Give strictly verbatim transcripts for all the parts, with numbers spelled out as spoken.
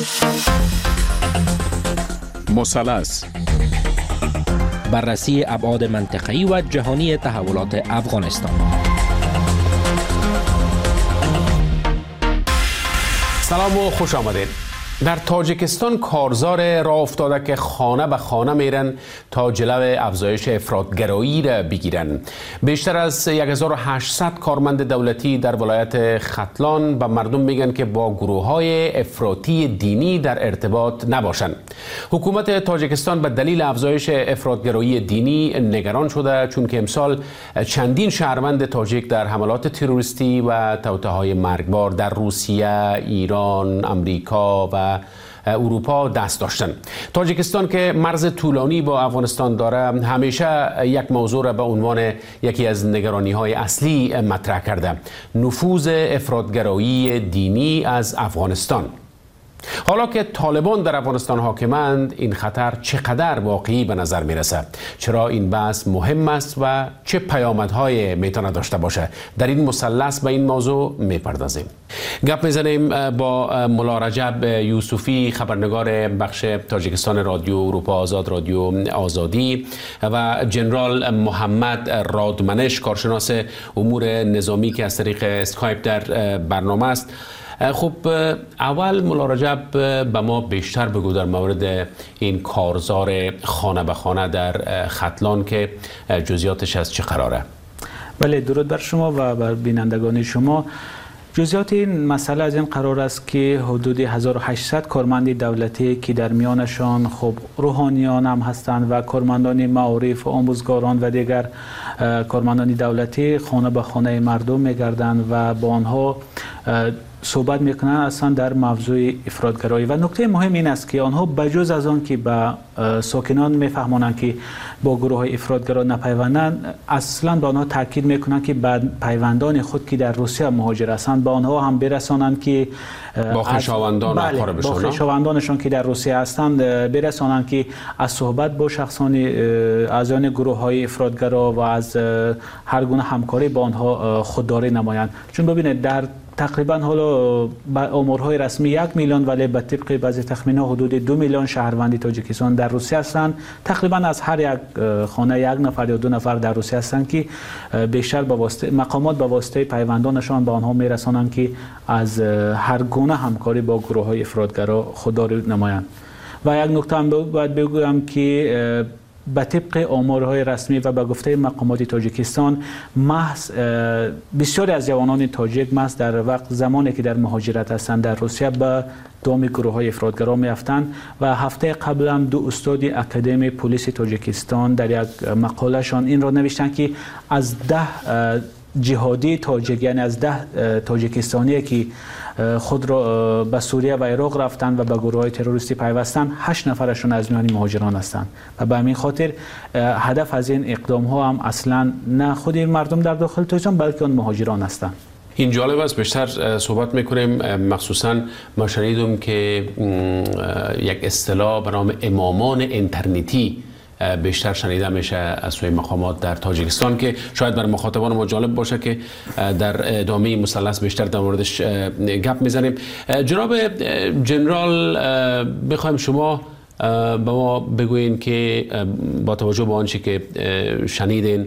مثلث. بررسی ابعاد منطقه‌ای و جهانی تحولات افغانستان. سلام و خوش آمدید. در تاجیکستان کارزار راه افتاده که خانه به خانه میرن تا جلو افزایش افراطگرایی را بگیرن. بیشتر از هزار و هشتصد کارمند دولتی در ولایت ختلان به مردم میگن که با گروه‌های افراطی دینی در ارتباط نباشند. حکومت تاجیکستان به دلیل افزایش افراطگرایی دینی نگران شده، چون که امسال چندین شهروند تاجیک در حملات تروریستی و توطئه‌های مرگبار در روسیه، ایران، امریکا و اروپا دست داشتن. تاجیکستان که مرز طولانی با افغانستان داره، همیشه یک موضوع را به عنوان یکی از نگرانی‌های اصلی مطرح کرده: نفوذ افراطگرایی دینی از افغانستان. حالا که طالبان در افغانستان حاکمند، این خطر چقدر واقعی به نظر میرسه؟ چرا این بحث مهم است و چه پیامدهای میتونه داشته باشه؟ در این مثلث به این موضوع میپردازیم. گپ میزنیم با ملا رجب یوسفی، خبرنگار بخش تاجیکستان رادیو اروپا آزاد، رادیو آزادی، و جنرال محمد رادمنش، کارشناس امور نظامی که از طریق اسکایپ در برنامه است. خب اول ملا رجب به ما بیشتر بگو در مورد این کارزار خانه به خانه در ختلان که جزئیاتش از چه قراره؟ بله، درود بر شما و بر بینندگان شما. جزئیات این مسئله از این قرار است که حدود هزار و هشتصد کارمند دولتی که در میانشان خب روحانیان هم هستند و کارمندان معارف و آموزگاران و دیگر کارمندان دولتی خانه به خانه مردم میگردند و با آنها صحبت میکنن اصلا در موضوع افراطگرایی. و نکته مهم این است که آنها بجز از آن که به ساکنان میفهمانند که با گروه افراطگرا نپیوندند، اصلا به آنها تاکید میکنند که بعد پیوندان خود که در روسیه مهاجر هستند به آنها هم برسانند که با خویشاوندان بله با خویشاوندانشان که در روسیه هستند برسانند که از صحبت با شخصان از آن گروه های افراطگرا و از هر گونه همکاری با آنها خودداری نمایند. چون ببینید در تقریبا حالا آمارهای رسمی یک میلیون، ولی به طبق بعضی تخمین‌ها حدود دو میلیون شهروند تاجیکستان در روسیه هستند. تقریبا از هر یک خانه یک نفر یا دو نفر در روسیه هستند که بیشتر به واسطه مقامات به واسطه پیوندانشان به آنها میرسانند که از هر گونه همکاری با گروه‌های افراطگرا خودداری نمایند. و یک نکته هم باید بگویم که به طبق آمارهای رسمی و به گفته مقامات تاجیکستان، محض بسیاری از جوانان تاجیک محض در وقت زمانی که در مهاجرت هستند در روسیه به دام گروه های افراطگرا میافتند. و هفته قبل هم دو استاد اکادمی پلیس تاجیکستان در یک مقالهشان این را نوشتند که از ده جهادی تاجیک، یعنی از ده تاجیکستانی که خود را به سوریه و عراق رفتند و به گروه های تروریستی پیوستند، هشت نفرشون از میان مهاجران هستند. و به همین خاطر هدف از این اقدام ها هم اصلا نه خود این مردم در داخل تاجیکستان بلکه آن مهاجران هستند. این جالب است، بیشتر صحبت میکنیم. مخصوصا ما شنیدم که یک اصطلاح به نام امامان اینترنتی بیشتر شنیده میشه از سوی مقامات در تاجیکستان، که شاید برای مخاطبان ما جالب باشه که در ادامه مثلث بیشتر در موردش گپ میزنیم. جناب جنرال، بخوایم شما به ما بگوین که با توجه به آنچه که شنیدین،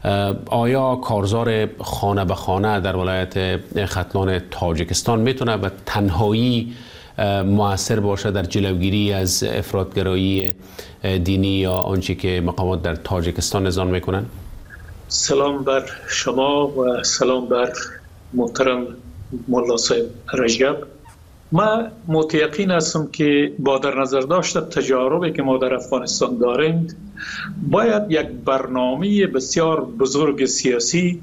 آیا کارزار خانه به خانه در ولایت ختلان تاجیکستان میتونه به تنهایی مؤثر باشه در جلوگیری از افراطگرایی دینی یا آنچه که مقامات در تاجیکستان نظام میکنن؟ سلام بر شما و سلام بر محترم ملا صاحب رجب. ما متیقن هستم که با در نظر داشت تجاربی که ما در افغانستان داریم، باید یک برنامه بسیار بزرگ سیاسی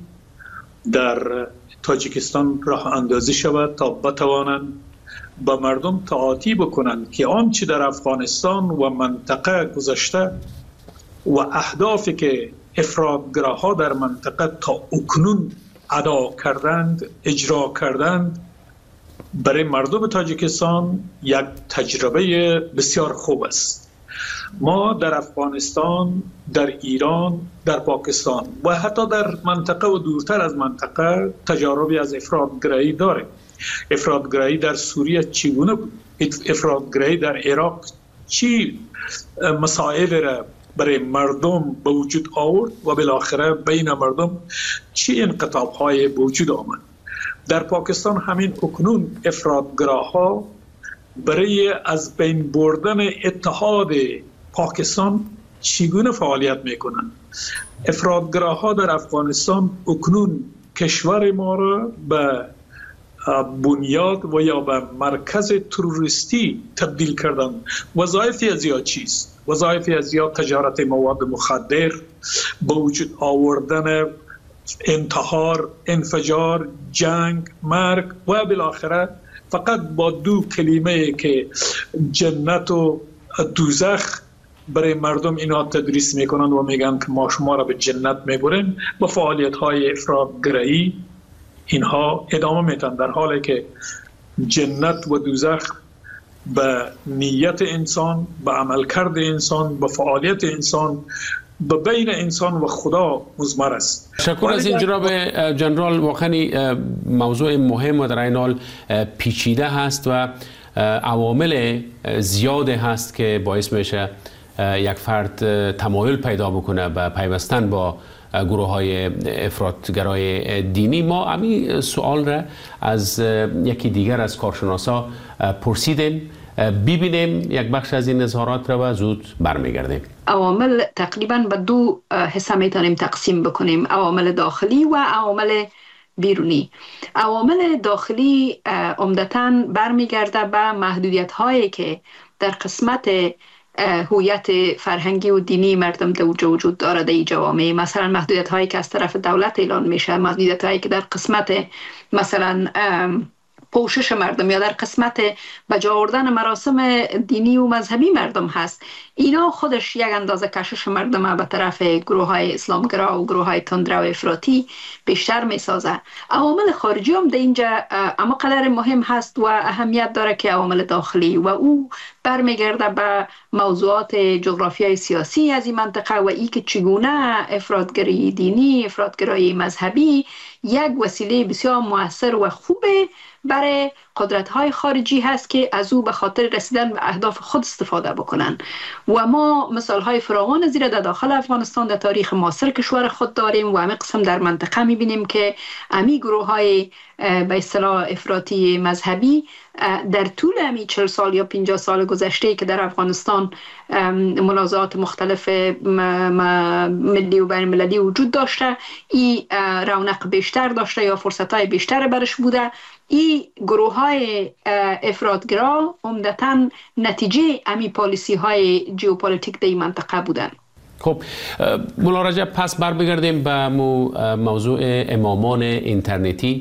در تاجیکستان راه اندازی شود تا بتوانند به مردم تعاطی بکنند که آنچه در افغانستان و منطقه گذشته و اهدافی که افراطگراها در منطقه تا اکنون ادا کردند، اجرا کردند، برای مردم تاجیکستان یک تجربه بسیار خوب است. ما در افغانستان، در ایران، در پاکستان و حتی در منطقه و دورتر از منطقه تجاربی از افراطگرایی داریم. افراطگرایی در سوریه چگونه بود؟ افراطگرایی در عراق چی مسائل را برای مردم به وجود آورد و بالاخره بین مردم چی انقطاع های به وجود آمد. در پاکستان همین اکنون افراطگراها برای از بین بردن اتحاد پاکستان چگونه فعالیت میکنند. افراطگراها در افغانستان اکنون کشور ما را به بنیاد و یا به مرکز تروریستی تبدیل کردن. وظایفی از یا چیست؟ وظایفی از یا تجارت مواد مخدر، به وجود آوردن انتحار، انفجار، جنگ، مرگ و بالاخره فقط با دو کلمه که جنت و دوزخ برای مردم اینا تدریس میکنند و میگن که ما شما را به جنت میبریم، با فعالیت های افراطگرایی اینها ادامه میتن، در حالی که جنت و دوزخ به نیت انسان، به عملکرد انسان، به فعالیت انسان، به بین انسان و خدا مضمر است. تشکر از این جناب جنرال. واقعا موضوع مهم و در این حال پیچیده هست و عوامل زیاده هست که باعث میشه یک فرد تمایل پیدا بکنه به پیوستن با گروه های افراطگرای دینی. ما همین سوال را از یکی دیگر از کارشناسا پرسیدیم. ببینیم یک بخش از این اظهارات را و زود برمیگردیم. عوامل تقریبا به دو حصه میتونیم تقسیم بکنیم، عوامل داخلی و عوامل بیرونی. عوامل داخلی عمدتاً برمیگرده به محدودیت هایی که در قسمت هویت فرهنگی و دینی مردم در وجود داره در جوامع. مثلا محدودیت هایی که از طرف دولت اعلان میشه، محدودیت هایی که در قسمت مثلا پوشش مردم یا در قسمت بجا آوردن مراسم دینی و مذهبی مردم هست، اینا خودش یک اندازه کشش مردم به طرف گروه های اسلامگرا و گروه های تندرو و افراطی بیشتر می سازه. عوامل خارجی هم در اینجا اما قدر مهم هست و اهمیت داره که عوامل داخلی، و او برمیگرده به موضوعات جغرافیای سیاسی از این منطقه و ای که چگونه افراطگری دینی، افراطگرایی مذهبی یک وسیله بسیار مؤثر و خوبه برای قدرت‌های خارجی هست که از او به خاطر رسیدن به اهداف خود استفاده بکنن. و ما مثال‌های فراوان زیر در داخل افغانستان در تاریخ معاصر کشور خود داریم و همه قسم در منطقه می‌بینیم که امی گروه‌های به اصطلاح افراطی مذهبی در طول امی چهل سال یا پنجاه سال گذشته که در افغانستان منازعات مختلف ملی و بین المللی وجود داشته، این رونق بیشتر داشته یا فرصت‌های بیشتر برش بوده. این گروه های افراطگرا عمدتاً نتیجه امی پالیسی های جیوپولیتیک در این منطقه بودن. خب مولا رجب، پس بر بگردیم به موضوع امامان اینترنتی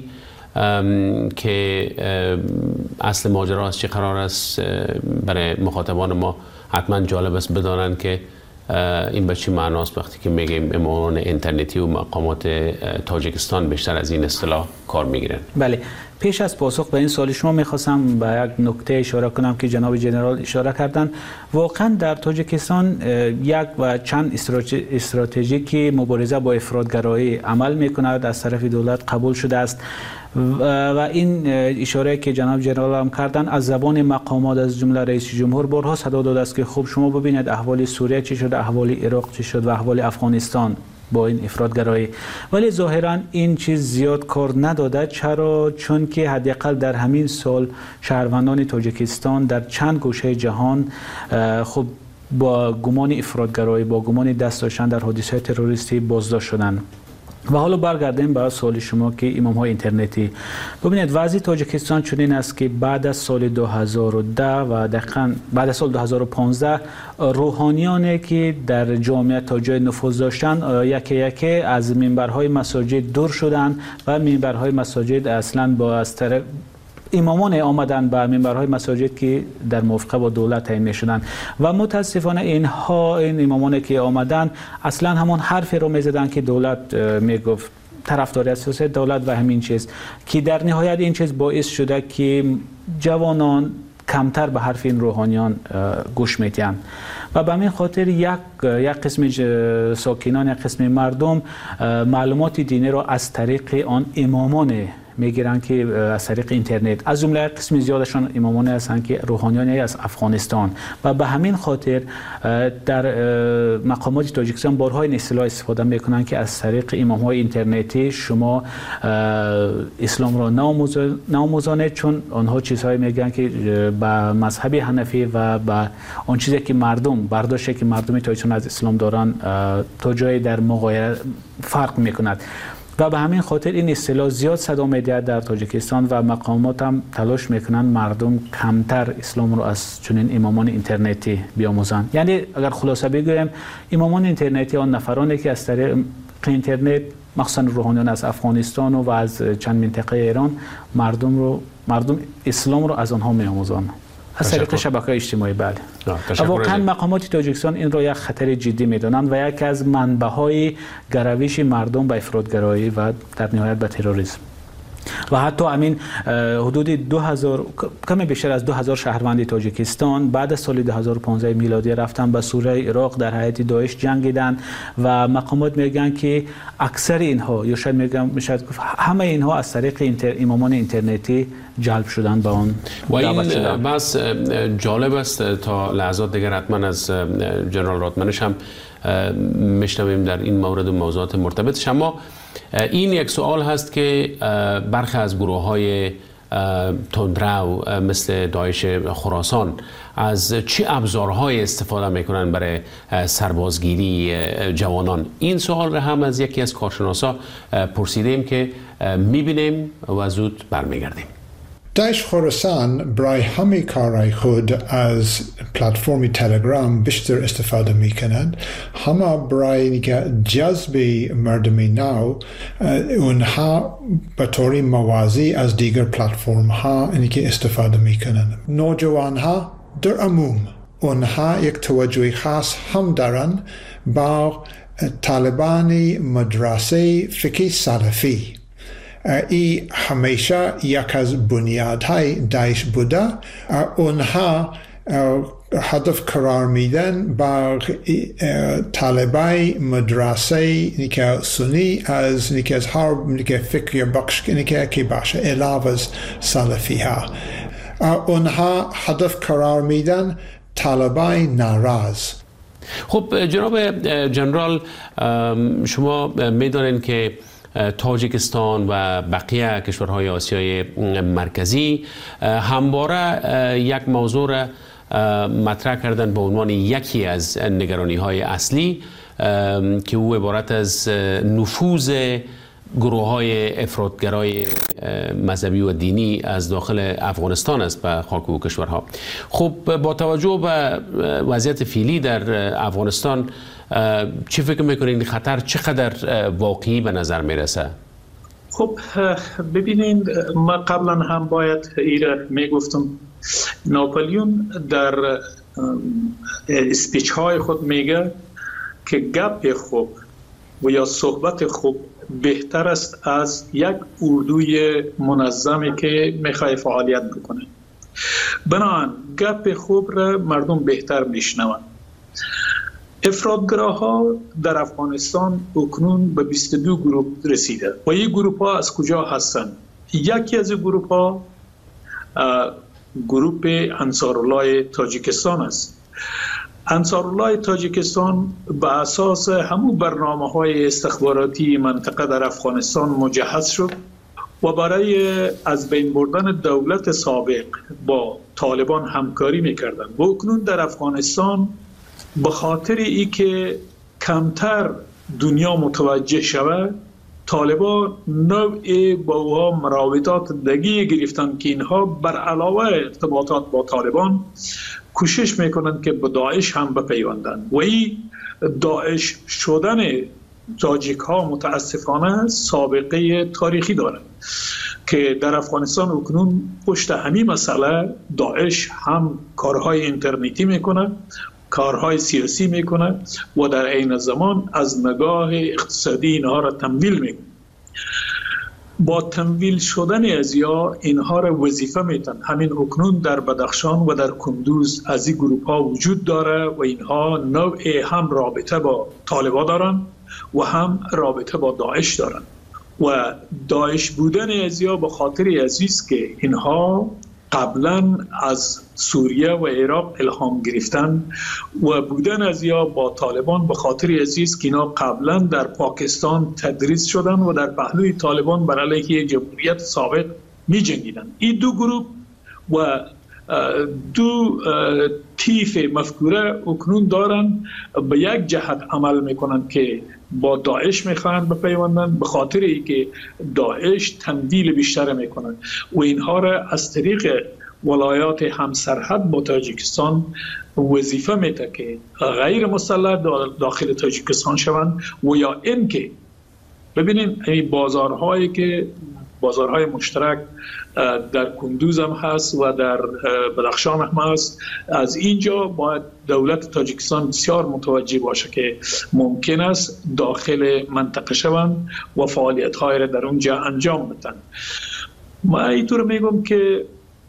که اصل ماجرا از چه قرار است. برای مخاطبان ما حتما جالب است بدانند که این به چی معناست وقتی که میگیم امامان اینترنتی و مقامات تاجیکستان بیشتر از این اصطلاح کار میگیرن. بله، پیش از پاسخ به این سوال شما میخواستم به یک نکته اشاره کنم که جناب جنرال اشاره کردن. واقعا در تاجیکستان یک و چند استراتژی که مبارزه با افراطگرایی عمل میکند از طرف دولت قبول شده است و این اشاره که جناب جنرال هم کردن از زبان مقامات از جمله رئیس جمهور بارها صدا داده است که خب شما ببینید احوال سوریه چی شد، احوال عراق چی شد و احوال افغانستان با این افراطگرایی. ولی ظاهرا این چیز زیاد کار نداده. چرا؟ چون که حداقل در همین سال شهروندان تاجیکستان در چند گوشه جهان خب با گمان افراطگرایی، با گمان دست داشتن در حادثه تروریستی بازداشت شدند. و حالا برگردیم به سوال شما که امام های اینترنتی. ببینید وضع تاجیکستان چنین است که بعد از سال دو هزار و ده و دقیقاً بعد از سال دو هزار و پانزده روحانیانی که در جامعه تا جای نفوذ داشتن یکی یکی از منبرهای مساجد دور شدند و منبرهای مساجد اصلاً با از طرف امامان آمدن به منبرهای مساجد که در موافقه با دولت تعیین می‌شدند و متاسفانه اینها این امامان که آمدن اصلا همون حرفی رو می‌زدن که دولت میگفت، طرفدار سیاست دولت و همین چیز، که در نهایت این چیز باعث شده که جوانان کمتر به حرف این روحانیان گوش می‌دهند و به همین خاطر یک یک قسم ساکنان، یک قسم مردم معلومات دینی را از طریق آن امامان میگیرن که از طریق اینترنت، از جمله قسم زیادشان امامانی هستند که روحانیانی از افغانستان و به همین خاطر در مقامات تاجیکستان بارها این اصطلاح استفاده میکنن که از طریق امامهای اینترنتی شما اسلام را ناموزانید، چون آنها چیزهایی میگن که به مذهب حنفی و به آن چیزی که مردم برداشتی که مردم تاجیکستان از اسلام دارن تا جایی در مغایر فرق میکند و به همین خاطر این اصطلاح زیاد صدا می‌دهد در تاجیکستان و مقامات هم تلاش میکنن مردم کمتر اسلام رو از چنین امامان اینترنتی بیاموزند. یعنی اگر خلاصه بگویم امامان اینترنتی آن نفرانی که از طریق اینترنت مخصوصا روحانیان از افغانستان و از چند منطقه ایران مردم رو مردم اسلام رو از آنها می‌آموزند از طریق شبکه‌های اجتماعی. بله واقعا مقامات تاجیکستان این را یک خطر جدی می‌دانند و یک از منبع‌های گرویش مردم به افراطگرایی و در نهایت به تروریسم و حتی همین حدود دو هزار کمی بیشتر از دو هزار شهروند تاجیکستان بعد از سال دو هزار و پانزده میلادی رفتن به سوریه عراق در حیات داعش جنگیدن و مقامات میگن که اکثر اینها یا شاید میگم میشه همه اینها از طریق اینتر امامان اینترنتی جلب شدن به اون و این بس جالب است. تا لحظات دیگر حتما از جنرال راتمنش هم میشنویم در این مورد و موضوعات مرتبطش. اما این یک سوال هست که برخی از گروه های تندرو مثل داعش خراسان از چه ابزارهای استفاده میکنن برای سربازگیری جوانان؟ این سوال را هم از یکی از کارشناسا پرسیدیم که میبینیم و زود برمیگردیم. داعش خراسان برای همه کارهای خود از پلتفرم تلگرام بیشتر استفاده می کنند. همه برای جذب مردم نو اونها به طور موازی از دیگر پلتفرم ها استفاده می کنند. نوجوان ها در عموم اونها یک توجه خاص هم دارند با طالبان مدرسه فقه سلفی. ای همیشه یک از بنیادهای داعش بوده. اونها هدف قرار میدن با طالبای مدرسه که سنی از نیک از هر نیک فکر بخش که که باشه علاوه از سلفی ها. اونها هدف قرار میدن طالبای ناراض. خب جناب جنرال، شما میدانید که تاجیکستان و بقیه کشورهای آسیای مرکزی همواره یک موضوع را مطرح کردن به عنوان یکی از نگرانی های اصلی که او عبارت از نفوذ گروه های افراطگرای مذهبی و دینی از داخل افغانستان است به خاک و کشورها. خب با توجه به وضعیت فعلی در افغانستان چی فکر میکنید خطر چقدر واقعی به نظر میرسه؟ خب ببینید، ما قبلا هم باید ایره میگفتم ناپلیون در اسپیچ های خود میگه که گپ خوب و یا صحبت خوب بهتر است از یک اردوی منظمی که میخوای فعالیت بکنه. بنابراین گپ خوب را مردم بهتر میشنوند. افراطگراها در افغانستان اکنون به بیست و دو گروه رسیده و این گروه ها از کجا هستند؟ یکی از گروه ها گروه انصارالله تاجیکستان است. انصارالله تاجیکستان به اساس همون برنامه های استخباراتی منطقه در افغانستان مجهز شد و برای از بین بردن دولت سابق با طالبان همکاری میکردند و اکنون در افغانستان به خاطر ای که کمتر دنیا متوجه شود، طالبان نوع با اوها مراودات دگی گرفتند که اینها بر علاوه ارتباطات با طالبان کوشش میکنند که به داعش هم بپیوندند و این داعش شدن تاجیک ها متاسفانه سابقه تاریخی دارد که در افغانستان اکنون پشت همین مسئله داعش هم کارهای اینترنتی میکنه، کارهای سیاسی میکنه و در عین زمان از نگاه اقتصادی اینها را تمویل میکنه. با تمویل شدن از یا اینها را وظیفه میتن. همین اکنون در بدخشان و در کندوز از این گروپ ها وجود داره و اینها نوع هم رابطه با طالبان دارن و هم رابطه با داعش دارن و داعش بودن ازیا به خاطر عزیز که اینها قبلا از سوریه و عراق الهام گرفتن و بودن ازیا با طالبان به خاطر عزیز که اینا قبلا در پاکستان تدریس شدن و در پهلوی طالبان بر علیه جمهوریت سابق می جنگیدن. این دو گروه و دو تیف مفکوره اکنون دارن به یک جهت عمل میکنن که با داعش میخواهند بپیوندن به خاطر ای که داعش تمویل بیشتر میکنن و اینها را از طریق ولایات همسرحد با تاجیکستان وظیفه میده که غیر مسلح داخل تاجیکستان شوند و یا این که ببینین این بازارهایی که بازارهای مشترک در کندوز هم هست و در بدخشان هم هست، از اینجا باید دولت تاجیکستان بسیار متوجه باشه که ممکن است داخل منطقه شوند و فعالیت های را در اونجا انجام بدن. ما اینطور میگم که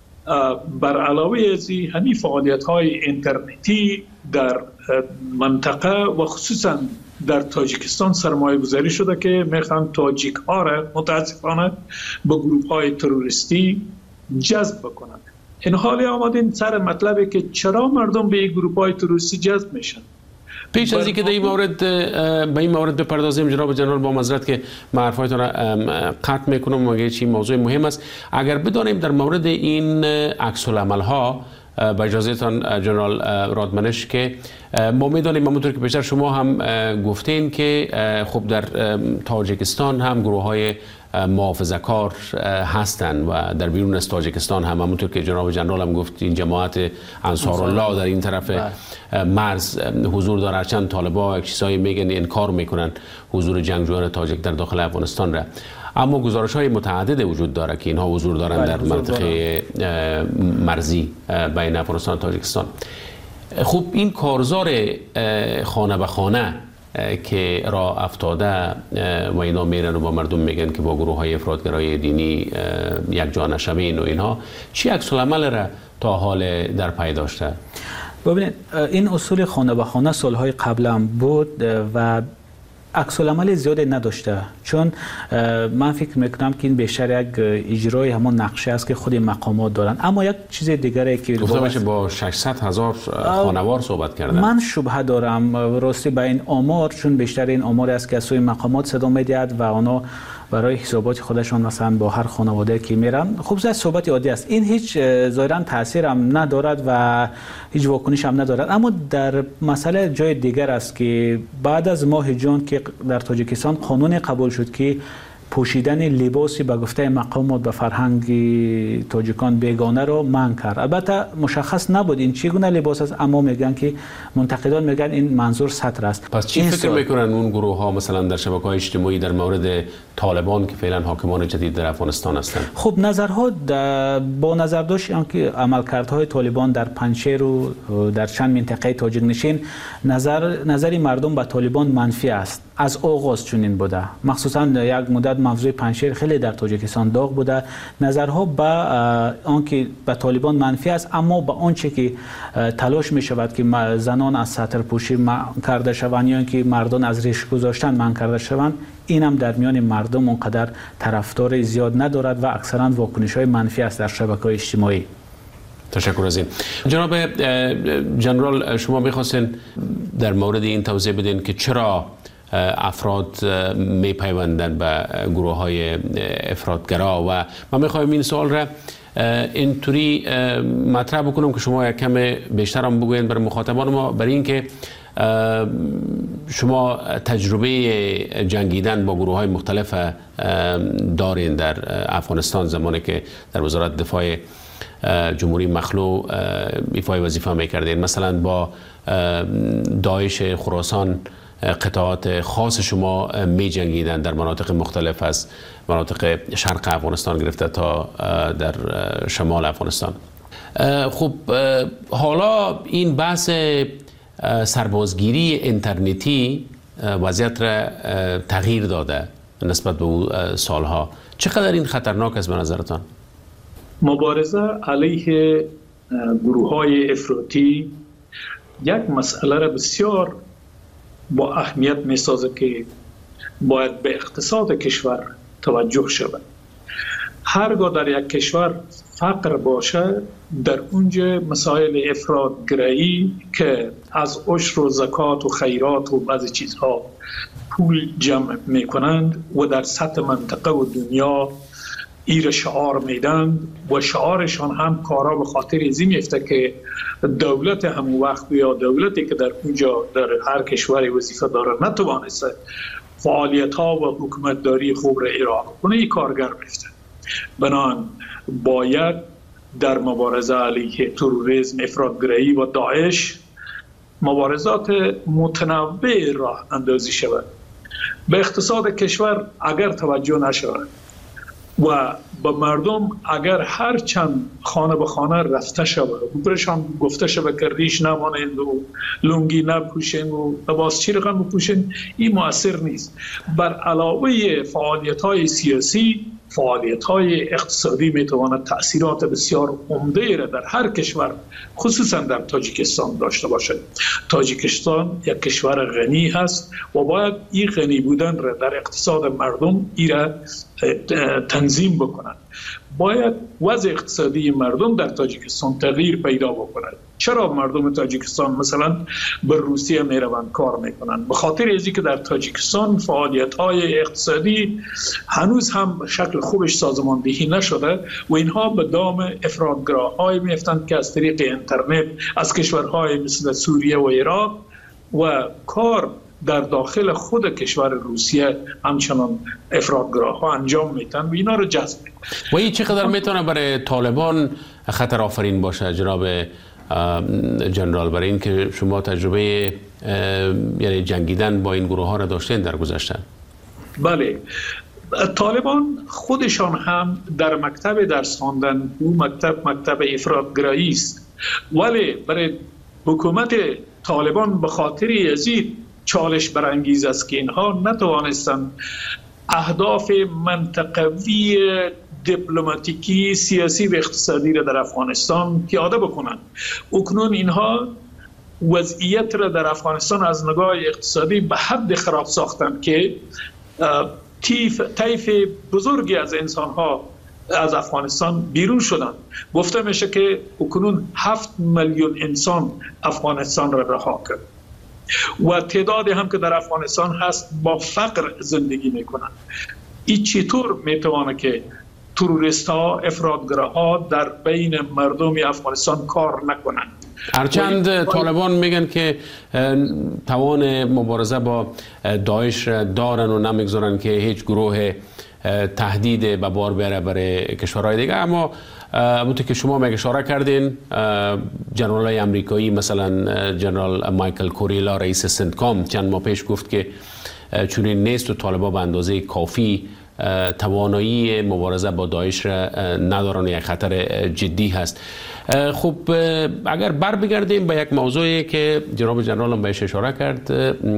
بر علاوه از این همین فعالیت های اینترنتی در منطقه و خصوصا در تاجیکستان سرمایه گذاری شده که میخوان تاجیک ها را متاسفانه به گروه های تروریستی جذب بکنند. این حالی آمدین سر مطلبه که چرا مردم به این گروه های تروریستی جذب میشن. پیش از اینکه در این مورد به این مورد بپردازیم جناب جنرال، با معذرت که من حرفایتون را قطع میکنم، مگه چی موضوع مهم است، اگر بدانیم در مورد این عکس العمل ها با اجازهتان جنرال رادمنش که ما میدانیم همونطور که بیشتر شما هم گفتین که خب در تاجیکستان هم گروه های محافظه کار هستند و در بیرون از تاجیکستان هم همونطور که جناب جنرال هم گفت این جماعت انصارالله در این طرف مرز حضور داره، هرچند طالبان یک چیزایی میگن انکار میکنن حضور جنگجویان تاجیک در داخل افغانستان را، اما گزارش های متعدد وجود داره که اینها حضور دارند در منطقه مرزی بین افغانستان و تاجیکستان. خب این کارزار خانه به خانه که راه افتاده و اینا میرن و با مردم میگن که با گروه های افراطگرای دینی یک جا نشوین و اینها، چی عکس العمل را تا حال در پی داشته؟ ببینید این اصول خانه به خانه سالهای قبل هم بود و عکس العمل زیادی نداشته، چون من فکر میکنم که این بیشتر یک اجرای همون نقشه است که خود مقامات دارن. اما یک چیز دیگری که گفته میشه با ششصد هزار خانوار صحبت کردن، من شبهه دارم راستی به این آمار، چون بیشتر این آمار است که از سوی مقامات صدا میدهد و آنها برای حسابات خودشان مثلا با هر خانواده که میرن، خب زیاد صحبت عادی است، این هیچ ظاهرا تاثیر هم ندارد و هیچ واکنش هم ندارد. اما در مسئله جای دیگر است که بعد از ماه جون که در تاجیکستان قانون قبول شد که پوشیدن لباسی به گفته مقامات به فرهنگ تاجیکان بیگانه رو منع کرد. البته مشخص نبود این چگونه لباس است، اما میگن که منتقدان میگن این منظور سطر است. پس چی فکر میکنن اون گروه ها مثلا در شبکه‌های اجتماعی در مورد طالبان که فعلا حاکمان جدید در افغانستان هستند؟ خب نظرها با نظر داشت که عملکردهای طالبان در پنجشیر و در چند منطقه تاجیک نشین، نظر نظری مردم به طالبان منفی است. از آغاز چنین بوده، مخصوصا یک مدت موضوع پنجشیر خیلی در تاجیکستان داغ بوده. نظرها به آنکه به طالبان منفی است، اما به آنچه که تلاش می شود که زنان از سطر پوشی منع کرده شوند یا اینکه مردان از ریش گذاشتن منع کرده شوند، این هم در میان مردم اونقدر طرفدار زیاد ندارد و اکثرا واکنش های منفی است در شبکه‌های اجتماعی. تشکر از این. جناب جنرال، شما می‌خواستین در مورد این توضیح بدین که چرا افراد می پیوندن به گروه های افراطگرا و من میخوایم این سوال را اینطوری مطرح بکنم که شما یک کم بیشتر هم بگوین برای مخاطبان ما، برای اینکه شما تجربه جنگیدن با گروه های مختلف دارین در افغانستان، زمانی که در وزارت دفاع جمهوری مخلوع ایفای وظیفه میکردین، مثلا با داعش خراسان قطعات خاص شما می جنگیدن در مناطق مختلف از مناطق شرق افغانستان گرفته تا در شمال افغانستان. خب حالا این بحث سربازگیری اینترنتی وضعیت را تغییر داده نسبت به او سالها، چقدر این خطرناک است به نظرتان؟ مبارزه علیه گروه های افراطی یک مسئله را بسیار با اهمیت می سازه که باید به اقتصاد کشور توجه شود. هرگاه در یک کشور فقر باشه، در اونجا مسائل افراط‌گرایی که از عشر و زکات و خیرات و بعضی چیزها پول جمع میکنند و در سطح منطقه و دنیا ایر شعار میدن و شعارشان هم کارا به خاطر ازی میفته که دولت همون وقت یا دولتی که در اونجا در هر کشوری وظیفه داره نتوانسته فعالیت ها و حکومتداری خوب را ارائه کنه، این کارگر میفته. بنان باید در مبارزه علیه تروریسم، افراط‌گرایی و داعش مبارزات متنوع راه اندازی شود. به اقتصاد کشور اگر توجه نشود و به مردم اگر هر چند خانه به خانه رفته شود و برشان گفته شود که ریش نمانند و لنگی نپوشند و لباس چی رقم بپوشند، این مؤثر نیست. بر علاوه فعالیت های سیاسی، فعالیت های اقتصادی میتواند تأثیرات بسیار عمده را در هر کشور خصوصا در تاجیکستان داشته باشد. تاجیکستان یک کشور غنی هست و باید این غنی بودن را در اقتصاد مردم ای را تنظیم بکنند. باید وضع اقتصادی مردم در تاجیکستان تغییر پیدا بکند. چرا مردم تاجیکستان مثلا به روسیه میروند کار میکنند؟ به خاطر ازی که در تاجیکستان فعالیت های اقتصادی هنوز هم شکل خوبش سازماندهی نشده و اینها به دام افراط‌گراهای میفتند که از طریق اینترنت از کشورهای مثل سوریه و عراق و کار در داخل خود کشور روسیه همچنان افراط‌گراها انجام میتن و اینا رو جذب میکنن. و این چقدر میتونه برای طالبان خطر آفرین باشه جناب جنرال، برای این که شما تجربه یعنی جنگیدن با این گروه ها را داشتین در گذشته؟ بله، طالبان خودشان هم در مکتب درس خواندن او مکتب مکتب افراط‌گرایی است، ولی برای حکومت طالبان به خاطر یزید چالش برانگیز است که اینها نتوانستند اهداف منطقوی دیپلماتیکی، سیاسی و اقتصادی را در افغانستان پیاده بکنند. اکنون اینها وضعیت را در افغانستان از نگاه اقتصادی به حد خراب ساختند که طیف بزرگی از انسانها از افغانستان بیرون شدند. گفته میشه که اکنون هفت میلیون انسان افغانستان را رها کرد و تعدادی هم که در افغانستان هست با فقر زندگی میکنند. این چطور میتوانه که تروریست ها، افراط‌گراها در بین مردم افغانستان کار نکنند؟ هرچند طالبان میگن که توان مبارزه با داعش دارن و نمیگذارن که هیچ گروه تهدید به بار بیاره برای کشورهای دیگه، اما همونطور که شما میگه اشاره کردین، جنرالای امریکایی مثلا جنرال مایکل کوریلا رئیس سنتکام چند ماه پیش گفت که چنین نیست و طالبان به اندازه کافی توانایی مبارزه با داعش را ندارن، یک خطر جدی هست. خب اگر بر بگردیم به یک موضوعی که جناب جنرال هم بهش اشاره کرد،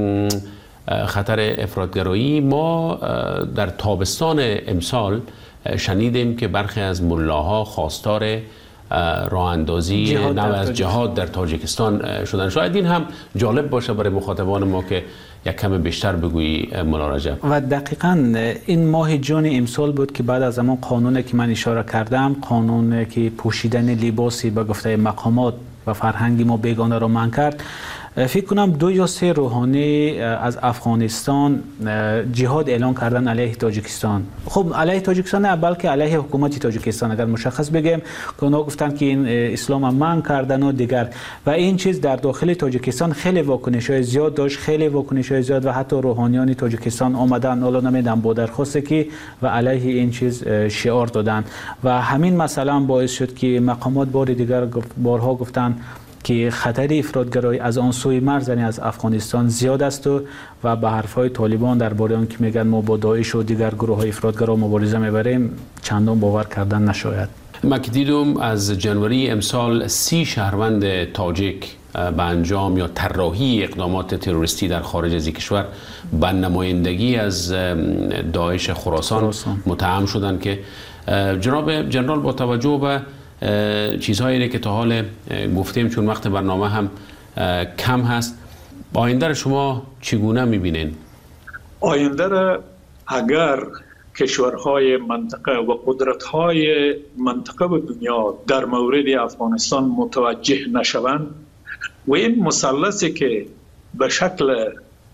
خطر افراط‌گرایی، ما در تابستان امسال شنیدیم که برخی از ملاها خواستار راه اندازی نو از جهاد در تاجیکستان شدن. شاید این هم جالب باشه برای مخاطبان ما که یک کم بیشتر بگویی مولا رجب. و دقیقاً این ماه جون امسال بود که بعد از همون قانونی که من اشاره کردم، قانون که پوشیدن لباسی به گفته مقامات و فرهنگی ما بیگانه را منع کرد، فکر کنم دو یا سه روحانی از افغانستان جهاد اعلان کردن علیه تاجیکستان. خب علیه تاجیکستان نه، بلکه علیه حکومت تاجیکستان اگر مشخص بگیم، که اونا گفتن که این اسلام منع کردن و دیگر، و این چیز در داخل تاجیکستان خیلی واکنش‌های زیاد داشت، خیلی واکنش‌های زیاد و حتی روحانیان تاجیکستان آمدن حالا نمیدونم با درخواستی که و علیه این چیز شعار دادن و همین مثلا باعث شد که مقامات بار دیگر بارها گفتن که خطر افراط‌گرایی از آن سوی مرز یعنی از افغانستان زیاد است و و به حرفهای طالبان درباره آن که میگن ما با داعش و دیگر گروه‌های افراط‌گرا مبارزه میبریم چندان باور کردن نشاید. ما که دیدم از جنوری امسال سی شهروند تاجیک به انجام یا طراحی اقدامات تروریستی در خارج از کشور به نمایندگی از داعش خراسان, خراسان. متهم شدند که جناب جنرال با توجه به چیزهایی که تا حال گفتیم، چون وقت برنامه هم کم هست، آینده را شما چگونه میبینین؟ آینده را اگر کشورهای منطقه و قدرت‌های منطقه و دنیا در مورد افغانستان متوجه نشوند و این مثلثی که به شکل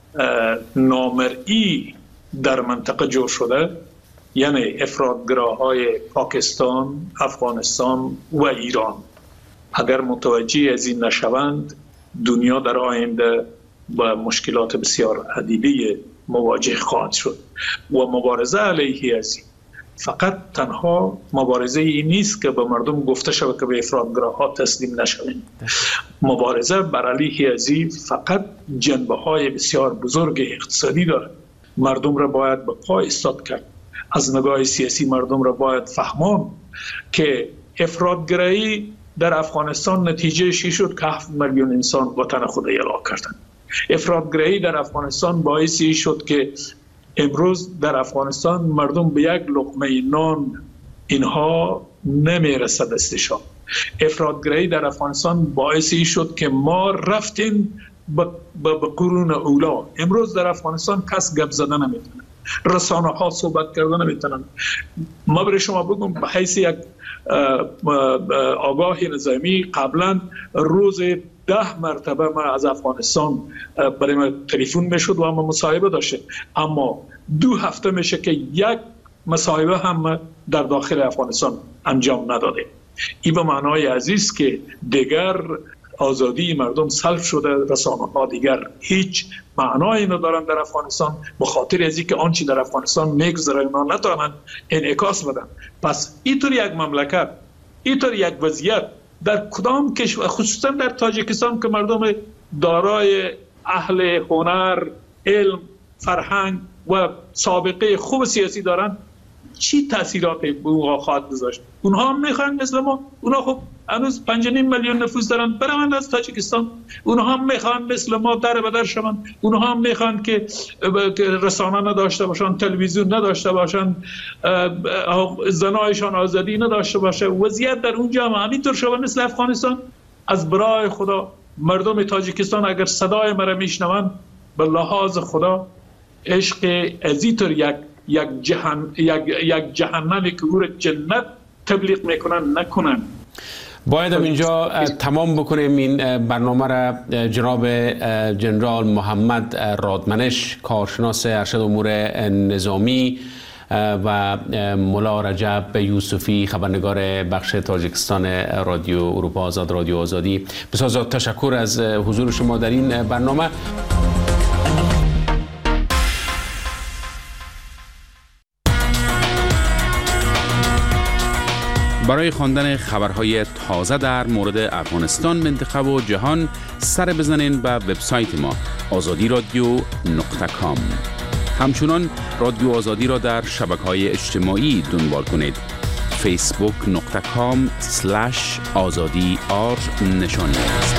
نامرئی در منطقه جور شده، یعنی افراطگراهای پاکستان، افغانستان و ایران، اگر متوجه از این نشوند، دنیا در آینده با مشکلات بسیار عدیده مواجه خواهد شد و مبارزه علیه از این فقط تنها مبارزه این نیست که به مردم گفته شود که به افراطگراها تسلیم نشوند. مبارزه بر علیه از این فقط جنبه های بسیار بزرگ اقتصادی دارد. مردم را باید به پا ایستاد کرد. از نگاه سیاسی مردم را باید فهمان که افراطگرایی در افغانستان نتیجه شی شد که هفت میلیون انسان وطن خود اعلام کردند. افراطگرایی در افغانستان باعثی شد که امروز در افغانستان مردم به یک لقمه نان اینها نمیرسد دستشان. افراطگرایی در افغانستان باعثی شد که ما رفتیم به قرون اولا. امروز در افغانستان کس گپ زدن نمیتونه، رسانه ها صحبت کردن نمیتونن. ما برای شما بگم به حیث یک آگاه نظامی قبلا روز ده مرتبه ما از افغانستان برای ما تلفن میشد و ما مصاحبه داشتیم، اما دو هفته میشه که یک مصاحبه هم در داخل افغانستان انجام نداده. این به معنای عزیز که دیگر آزادی مردم سلب شده، رسانه ها دیگر هیچ معنایی ندارن در افغانستان، به خاطر از اینکه آنچه در افغانستان میگذره اونا نتوانند انعکاس بدن. پس اینطور یک مملکت، اینطور یک وضعیت در کدام کشور، خصوصا در تاجیکستان که مردم دارای اهل هنر، علم، فرهنگ و سابقه خوب سیاسی دارن، چی تاثیراتی به اونها خواهد گذاشت؟ اونها هم میخوان مثل ما، اونها خب هنوز پنج و نیم میلیون نفوس دارن، برند از تاجیکستان. اونها هم میخوان مثل ما در بدر شوند، اونها هم میخوان که رسانه نداشته باشن، تلویزیون نداشته باشن، زنایشان آزادی نداشته باشه. وضعیت در اونجا هم همینطور شود مثل افغانستان. از برای خدا مردم تاجیکستان اگر صدای مرا میشنوند، به لحاظ خدا عشق ازیطور یک یک جهان یک یک جهنمی که او را جنت تبلیغ میکنن نکنن. باید اینجا تمام بکنیم این برنامه را. جناب جنرال محمد رادمنش، کارشناس ارشد امور نظامی، و ملا رجب یوسفی، خبرنگار بخش تاجیکستان رادیو اروپا آزاد، رادیو آزادی، بسیار تشکر از حضور شما در این برنامه. برای خواندن خبرهای تازه در مورد افغانستان، منطقه و جهان سر بزنین به وبسایت ما آزادی رادیو نقطه کام. همچنان رادیو آزادی را در شبکه‌های اجتماعی دنبال کنید. فیسبوک نقطه کام سلش آزادی آر نشانی است.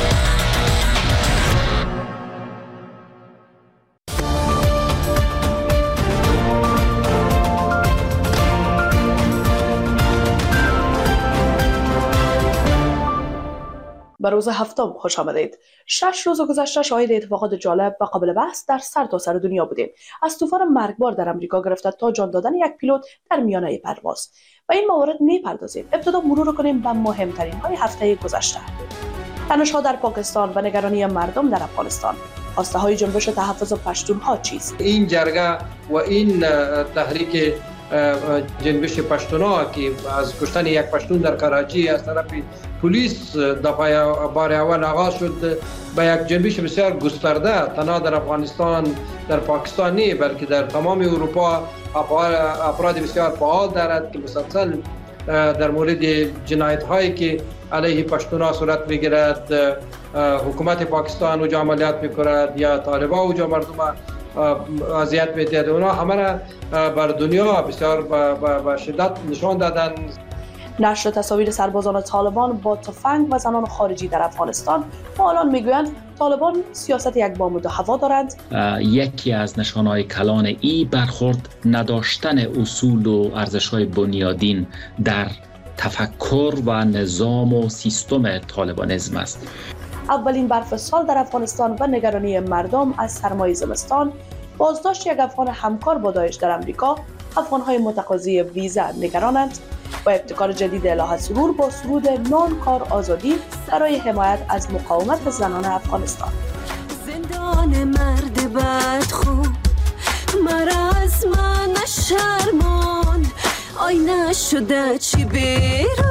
به روز هفتم خوش آمدید. شش روز گذشته شاهد اتفاقات جالب و قابل بحث در سرتاسر سر دنیا بودیم. از طوفان مرگبار در امریکا گرفته تا جان دادن یک پیلوت در میانه پرواز. و این موارد میپردازیم. ابتدا مرور کنیم به مهمترین های هفته گذشته. تنش‌ها در پاکستان و نگرانی مردم در افغانستان. خواسته های جنبش تحفظ پشتونها چیست؟ این جرگه و این تحریک جنبش پشتونها که از کشتن یک پشتون در کراچی از طرف پلیس دفعه بار اول آغاز شد، به یک جنبش بسیار گسترده تنها در افغانستان، در پاکستان نه بلکه در تمام اروپا افراد بسیار فعال دارد که مسلسل در مورد جنایت هایی که علیه پشتونها صورت میگیرد حکومت پاکستان اوجا عملیات میکند یا طالبان اوجا مردم اذیت میدهد. اونا همه را بر دنیا بسیار با شدت نشان دادن. نشر تصاویر سربازان طالبان با تفنگ و زنان خارجی در افغانستان، فعالان میگویند طالبان سیاست یک بام و دو هوا دارند. یکی از نشانهای کلان ای برخورد نداشتن اصول و ارزش‌های بنیادین در تفکر و نظام و سیستم طالبانیسم است. اولین برف سال در افغانستان و نگرانی مردم از سرمای زمستان، بازداشت یک افغان همکار با داعش در امریکا، افغانهای متقاضی ویزا نگرانند و ابتکار جدید الهه سرور با سرود نان کار آزادی برای حمایت از مقاومت زنان افغانستان. زندان مرد بدخو مرا از من شرمان آینه شده چی بیرو.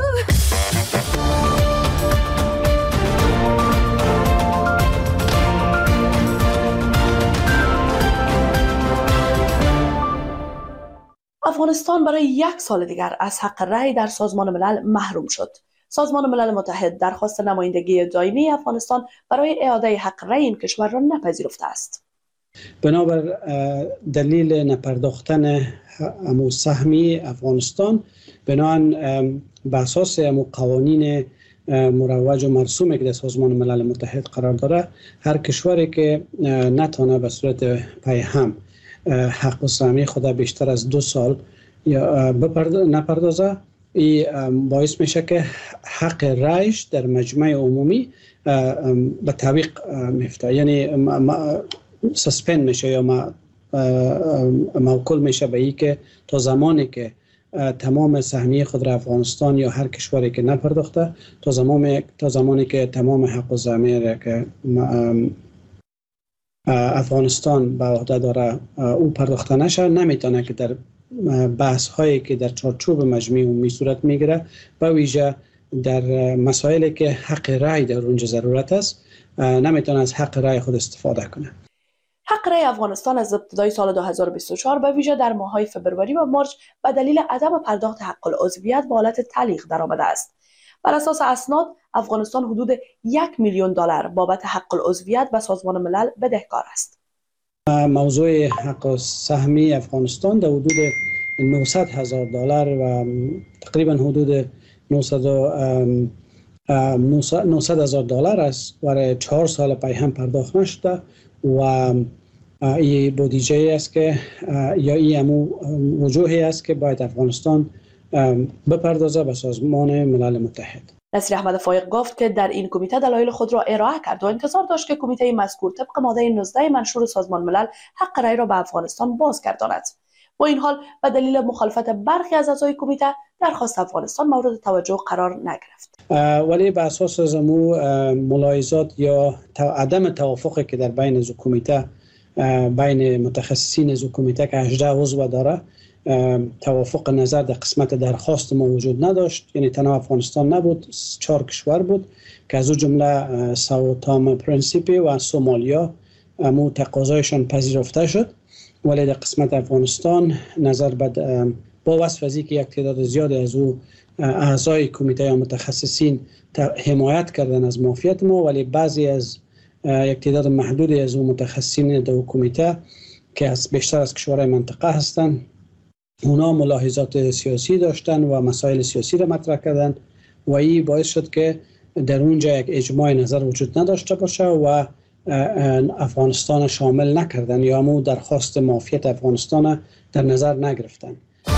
افغانستان برای یک سال دیگر از حق رأی در سازمان ملل محروم شد. سازمان ملل متحد درخواست نمایندگی دائمی افغانستان برای اعاده حق رأی این کشور را نپذیرفته است. بنابر دلیل نپرداختن امو سهمی افغانستان بنابر به اساس امو قوانین مروج و مرسومی که در سازمان ملل متحد قرار داره، هر کشوری که نتونه به صورت پیهم حق سهمی خود بیشتر از دو سال یا نپردازه، این باعث میشه که حق رایش در مجمع عمومی به تعویق میفته، یعنی سسپند میشه یا موکول میشه به این که تا زمانی که تمام سهمیه خود را افغانستان یا هر کشوری که نپرداخته، تا زمانی تا زمانی که تمام حق و ضمیر که افغانستان به عهده داره او پرداخته نشه، نمیتونه که در بحث هایی که در چارچوب مجمع عمومی صورت میگیره، به ویژه در مسائلی که حق رای در اونجا ضرورت است، نمیتونه از حق رای خود استفاده کنه. حق رای افغانستان از ابتدای سال دو هزار و بیست و چهار به ویژه در ماه‌های فوریه و مارس به دلیل عدم پرداخت حق العضویت به حالت تعلیق درآمده است. بر اساس اسناد افغانستان حدود یک میلیون دلار بابت حق العضویت به سازمان ملل بدهکار است. موضوع حق سهمی افغانستان در حدود نهصد هزار دلار و تقریبا حدود نهصد هزار دلار است و چهار سال پی هم پرداخت نشده و این بودجه است که یا این امو وجوهی است که باید افغانستان بپردازه به سازمان ملل متحد. نصیر احمد فایق گفت که در این کمیته دلایل خود را ارائه کرد و انتظار داشت که کمیته مذکور طبق ماده نوزده منشور سازمان ملل حق رای را به افغانستان بازگرداند. با این حال به دلیل مخالفت برخی از اعضای کمیته درخواست افغانستان مورد توجه قرار نگرفت. ولی به اساس زمو ملاحظات یا عدم توافقی که در بین از کمیته بین متخصصین از کمیته که هجده عضو داره، توافق نظر در قسمت درخواست ما وجود نداشت، یعنی تنها افغانستان نبود، چهار کشور بود که از او جمله ساو تام پرنسیپی و سومالیا مو تقاضایشان پذیرفته شد، ولی در قسمت افغانستان نظر بد با وصف از اینکه یک تعداد زیادی از او اعضای کمیته یا متخصصین حمایت کردن از معافیت ما، ولی بعضی از یک تعداد محدودی از او متخصصین در کمیته که از بیشتر از کشورهای منطقه هستند، اونا ملاحظات سیاسی داشتن و مسائل سیاسی را مطرح کردن و این باعث شد که در اونجا یک اجماع نظر وجود نداشته باشه و افغانستان شامل نکردن یا همون درخواست معافیت افغانستان در نظر نگرفتن.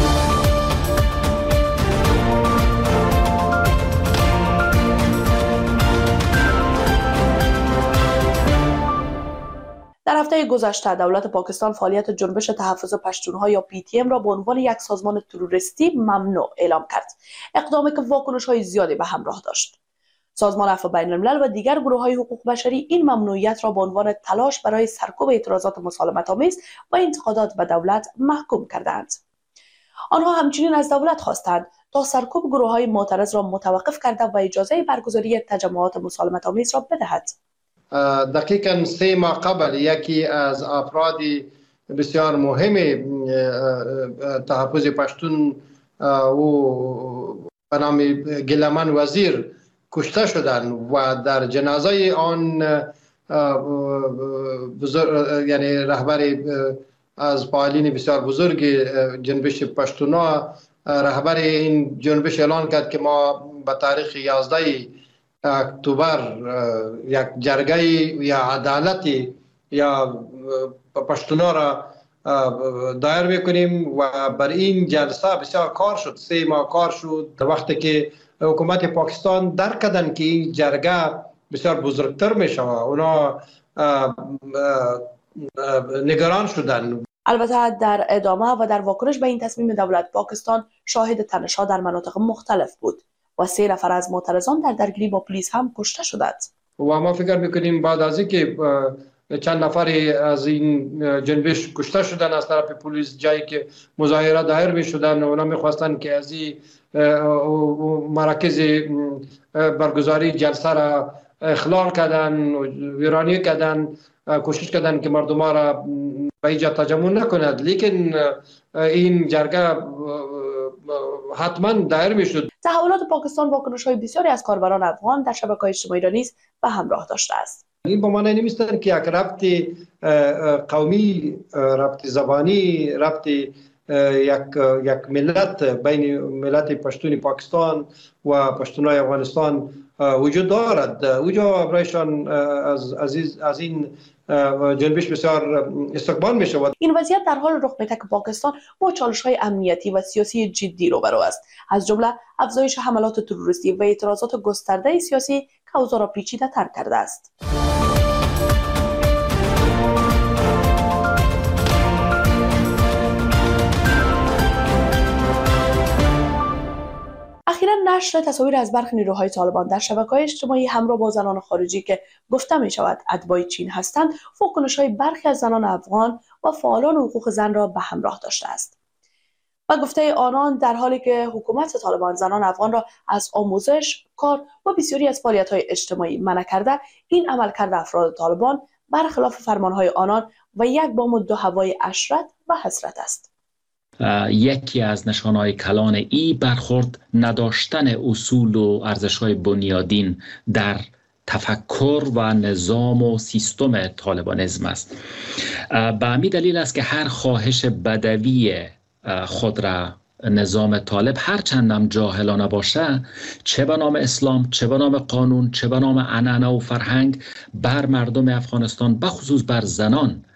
در هفته گذشته دولت پاکستان فعالیت جنبش تحفظ پشتونها یا پی تی ام را به عنوان یک سازمان تروریستی ممنوع اعلام کرد، اقدامی که واکنش‌های زیادی به همراه داشت. سازمان عفو بین الملل و دیگر گروه‌های حقوق بشری این ممنوعیت را به عنوان تلاش برای سرکوب اعتراضات مسالمت‌آمیز و انتقادات به دولت محکوم کردند. آنها همچنین از دولت خواستند تا سرکوب گروه‌های معترض را متوقف کرده و اجازه برگزاری تجمعات مسالمت‌آمیز را بدهد. دقیقاً سه ماه قبل یکی از افراد بسیار مهم تحفظ پشتون و به نام گیلمن وزیر کشته شدند و در جنازه آن بزرگ یعنی رهبر از فعالین بسیار بزرگ جنبش پشتونا رهبر این جنبش اعلان کرد که ما به تاریخ یازده اکتبر یک جرگه یا عدالتی یا پشتونا را دایر میکنیم و بر این جلسه بسیار کار شد، سه ماه کار شد. وقتی که حکومت پاکستان درک کردن که این جرگه بسیار بزرگتر میشه، اونا نگران شدن البته در ادامه و در واکنش به این تصمیم دولت پاکستان شاهد تنش‌ها در مناطق مختلف بود و سه نفر از معترضان در درگیری با پلیس هم کشته شدند. و ما فکر میکنیم بعد از اینکه چند نفر از این جنبش کشته شدن از طرف پلیس، جایی که مظاهره دایر می شدن و اونا میخواستن که از این مراکز برگزاری جلسه را اخلال کردن و ویرانی کردن، کوشش کردن که مردم را به اینجا تجمع نکند، لیکن این جرگه حتما دایر می شد. تحولات پاکستان واکنش‌های بسیاری از کاربران افغان در شبکه‌های اجتماعی را نیز به همراه داشته است. این با معنی نمیستن که یک ربط قومی، ربط زبانی، ربط یک یک ملت بین ملت پشتون پاکستان و پشتونای افغانستان وجود دارد. اوجا برایشان از عزیز از این جنبش بسیار استقبال می شود. این وضعیت در حال رخ می‌دهد که پاکستان با چالش‌های امنیتی و سیاسی جدی روبرو است، از جمله افزایش حملات تروریستی و اعتراضات گسترده سیاسی که اوضاع را پیچیده‌تر کرده است. اخیراً نشر تصاویر از برخی نیروهای طالبان در شبکه‌های اجتماعی همراه با زنان خارجی که گفته می شود اتباع چین هستند، واکنش‌های برخی از زنان افغان و فعالان حقوق زن را به همراه داشته است. و گفته آنان در حالی که حکومت طالبان زنان افغان را از آموزش، کار و بسیاری از فعالیت‌های اجتماعی منع کرده، این عملکرد افراد طالبان برخلاف فرمان‌های آنان و یک بام و دو هوای عشرت و حسرت است. یکی از نشانه‌های کلان ای برخورد نداشتن اصول و ارزش‌های بنیادین در تفکر و نظام و سیستم طالبانیسم است. به همین دلیل است که هر خواهش بدوی خود را نظام طالب هر چندم جاهلانه باشه، چه به نام اسلام، چه به نام قانون، چه به نام عنعنه و فرهنگ، بر مردم افغانستان بخصوص بر زنان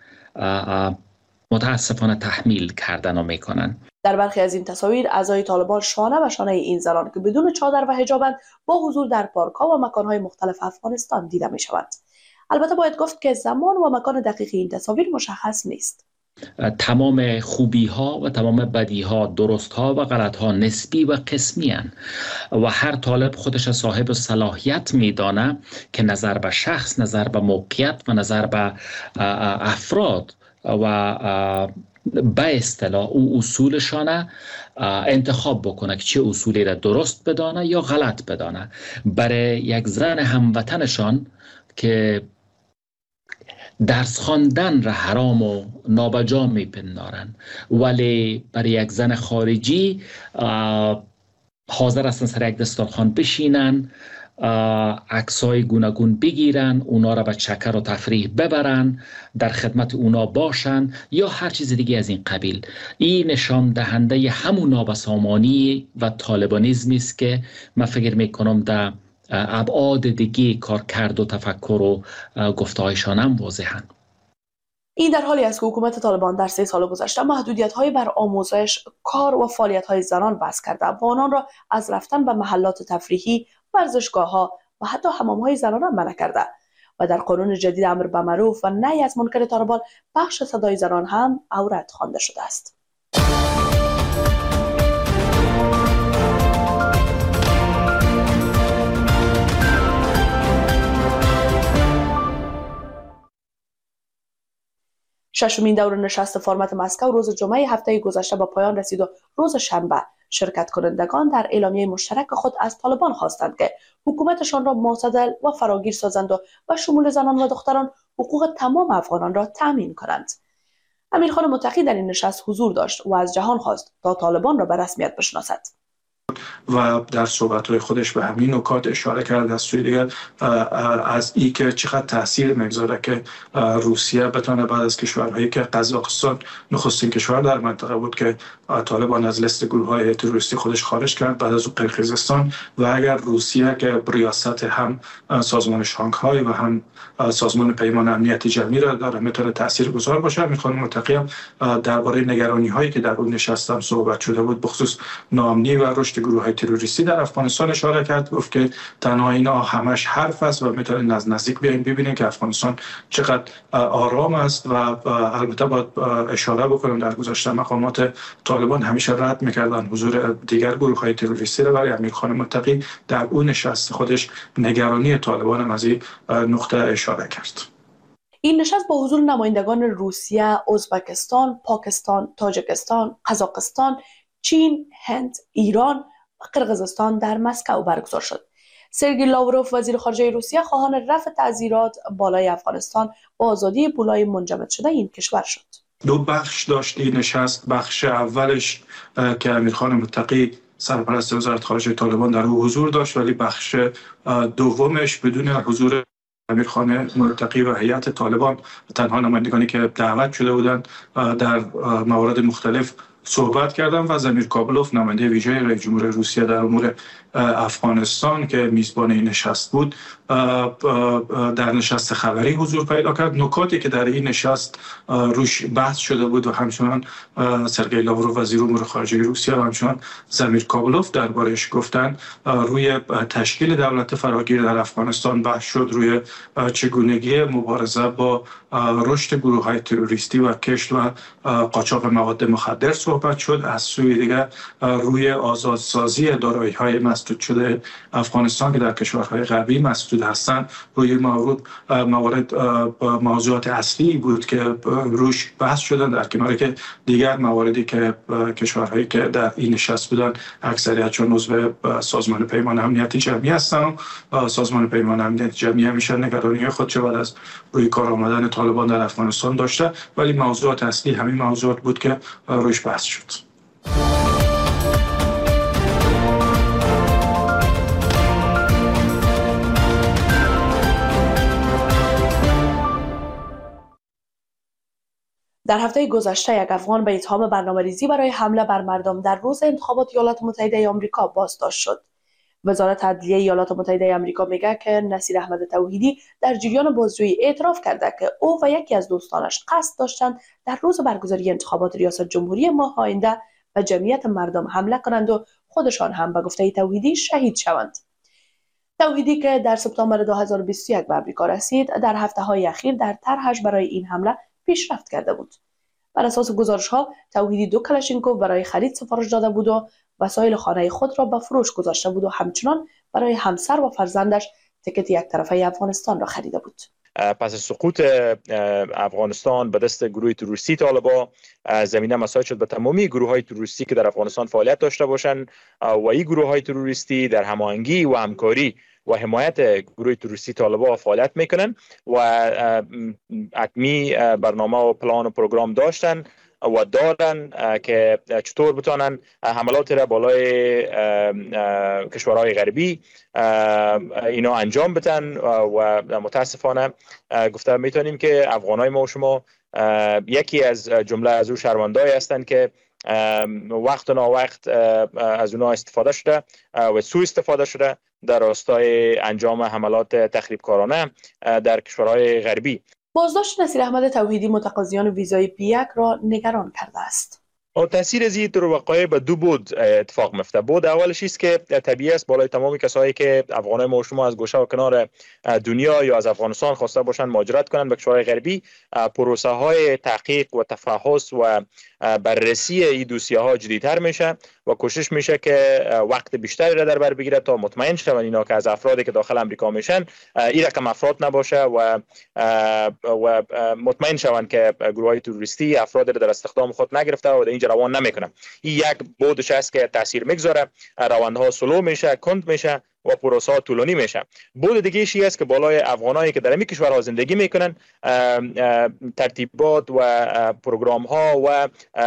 متاسفانه تحمیل کردن و میکنن. در برخی از این تصاویر اعضای طالبان شانه به شانه این زنان که بدون چادر و حجابند با حضور در پارک‌ها و مکان‌های مختلف افغانستان دیده می‌شوند. البته باید گفت که زمان و مکان دقیق این تصاویر مشخص نیست. تمام خوبی ها و تمام بدی ها، درست ها و غلط ها نسبی و قسمی هستند و هر طالب خودش صاحب صلاحیت میدانه که نظر به شخص، نظر به موقعیت و نظر به افراد و به اصطلاح او اصولشانه انتخاب بکنه که چه اصولی را درست بدانه یا غلط بدانه. برای یک زن هموطنشان که درس خواندن را حرام و نابجا میپندارن، ولی برای یک زن خارجی حاضر هستن سر یک دسترخوان بشینن، عکسای گوناگون بگیرن، اونا را به چکر و تفریح ببرن، در خدمت اونا باشن یا هر چیز دیگه از این قبیل. این نشان دهنده همون نابسامانی و طالبانیزمی است که من فکر میکنم در ابعاد دیگه کار کرد و تفکر و گفتهایشان هم واضحن. این در حالی است که حکومت طالبان در سه سال گذشته محدودیت‌های بر آموزش، کار و فعالیت‌های زنان وضع کرده و آنان را از رفتن به محلات تفریحی، ورزشگاه‌ها و حتی حمام‌های زنانه منع کرده و در قانون جدید امر به معروف و نهی از منکر طالبان بخش صدای زنان هم عورت خوانده شده است. ششمین دور نشست فرمت مسکو روز جمعه هفته گذشته با پایان رسید و روز شنبه شرکت کنندگان در اعلامیه مشترک خود از طالبان خواستند که حکومتشان را معتدل و فراگیر سازند و به شمول زنان و دختران حقوق تمام افغانان را تامین کنند. امیرخان متقی در این نشست حضور داشت و از جهان خواست تا طالبان را به رسمیت بشناسد و در صحبت‌های خودش به همین نکات اشاره کرد. از سوی دیگر از این که چقدر تاثیر میگذاره که روسیه بتونه بعد از کشورهایی که قزاقستان نخستین کشور در منطقه بود که طالبان از لیست گروه‌های تروریستی خودش خارج کرد، بعد از اون قرقیزستان، و اگر روسیه که ریاست هم سازمان شانگهای و هم سازمان پیمان امنیتی جمعی را داره میتونه تاثیرگذار باشه. میخوام متقیم درباره نگرانی‌هایی که در اون نشست هم صحبت شده بود بخصوص ناامنی و رشد رشد گروه های تروریستی در افغانستان اشاره کرد. گفت که تنها اینا همش حرف است و میتونید از نزدیک بیاین ببینید که افغانستان چقدر آرام است و البته باید اشاره بکنم در گذشته مقامات طالبان همیشه رد میکردن حضور دیگر گروه های تروریستی را، ولی امیرخان متقی در اون نشست خودش نگرانی طالبان از این نقطه اشاره کرد. این نشست با حضور نمایندگان روسیه، ازبکستان، پاکستان، تاجیکستان، قزاقستان، چین، هند، ایران و قرقیزستان در مسکو برگزار شد. سرگئی لاوروف وزیر خارجه روسیه خواهان رفع تعزیرات بالای افغانستان با آزادی پولهای منجمد شده این کشور شد. دو بخش داشت این نشست. بخش اولش که امیرخان متقی سرپرست وزارت خارجه طالبان در او حضور داشت، ولی بخش دومش بدون حضور امیرخان متقی و هیئت طالبان، تنها نمایندگانی که دعوت شده بودند در موارد مختلف صحبت کردم و زمیر کابلوف نماینده ویژه رئیس جمهور روسیه در امور افغانستان که میزبان این نشست بود در نشست خبری حضور پیدا کرد. نکاتی که در این نشست روش بحث شده بود و همچنان سرگئی لاوروف وزیر امور خارجه روسیه و همچنان زمیر کابلوف دربارش گفتن، روی تشکیل دولت فراگیر در افغانستان بحث شد، روی چگونگی مبارزه با رشد گروه‌های تروریستی و کشت و قاچاق مواد مخدر صحبت شد. از سوی دیگر روی آزادسازی دارایی‌های مسدود شده افغانستان که در کشورهای غربی مسدود هستند، روی موارد موارد موضوعات اصلی بود که روش بحث شدن، در کناری که دیگر مواردی که کشورهایی که در این نشست بودن اکثریتشون عضو سازمان پیمان امنیت جمعی هستند. سازمان پیمان امنیت جمعی همیشه نگرانی خودش بعد از روی کار آمدن طالبان در افغانستان داشته، ولی موضوعات اصلی همین موضوعات بود که روش بحث شد. در هفته گذشته یک افغان به اتهام برنامه‌ریزی برای حمله بر مردم در روز انتخابات ایالات متحده آمریکا بازداشت شد. وزارت عدلیه ایالات متحده آمریکا میگه که نصیر احمد توحیدی در جریان بازجویی اعتراف کرده که او و یکی از دوستانش قصد داشتند در روز برگزاری انتخابات ریاست جمهوری ماه آینده به جمعیت مردم حمله کنند و خودشان هم به گفته توحیدی شهید شوند. توحیدی که در سپتامبر دو هزار و بیست و یک به آمریکا رسید، در هفته‌های اخیر در طرحش برای این حمله پیشرفت کرده بود. بر اساس گزارش‌ها توحیدی دو کلاشینکوف برای خرید سفارش داده بود و وسایل خانه خود را به فروش گذاشته بود و همچنان برای همسر و فرزندش تکت یک طرفه افغانستان را خریده بود. پس از سقوط افغانستان به دست گروه تروریستی طالبان، زمینه مساعد شد به تمامی گروه های تروریستی که در افغانستان فعالیت داشته باشند و این گروه های تروریستی در هماهنگی و همکاری و حمایت گروه تروریستی طالبان فعالیت میکنن و حتمی برنامه و پلان و پروگرام داشتن و دارن که چطور بتونن حملات را بالای کشورهای غربی اینا انجام بدن و متاسفانه گفته میتونیم که افغانای ما و شما یکی از جمله از او شرمنده‌ای هستند که وقت نا وقت از اونها استفاده شده و سوء استفاده شده در راستای انجام حملات تخریبکارانه در کشورهای غربی. بازداشت نصیر احمد توحیدی متقاضیان ویزای پی یک را نگران کرده است. تاثیر از این وقایع به دو بود اتفاق میفته. بود اولش است که طبیعی است بالای تمامی کسایی که افغانای ما و شما از گوشه و کنار دنیا یا از افغانستان خواسته باشند مهاجرت کنند به کشورهای غربی، پروسه های تحقیق و تفحص و بررسی این دوسیه ها جدی‌تر میشه و کوشش میشه که وقت بیشتری را در بر بگیره تا مطمئن شون اینا که از افرادی که داخل امریکا میشن این رقم افراد نباشه و و مطمئن شون که گروهای تروریستی افراد را در استخدام خود نگرفته و در اینجا روان نمیکنه. این یک بودش است که تاثیر میگذاره، روندها سلو میشه، کند میشه و پروسه ها طولانی میشه. بود دیگه ایشی است که بالای افغانایی که در این کشورها زندگی میکنن ترتیبات و پروگرام ها و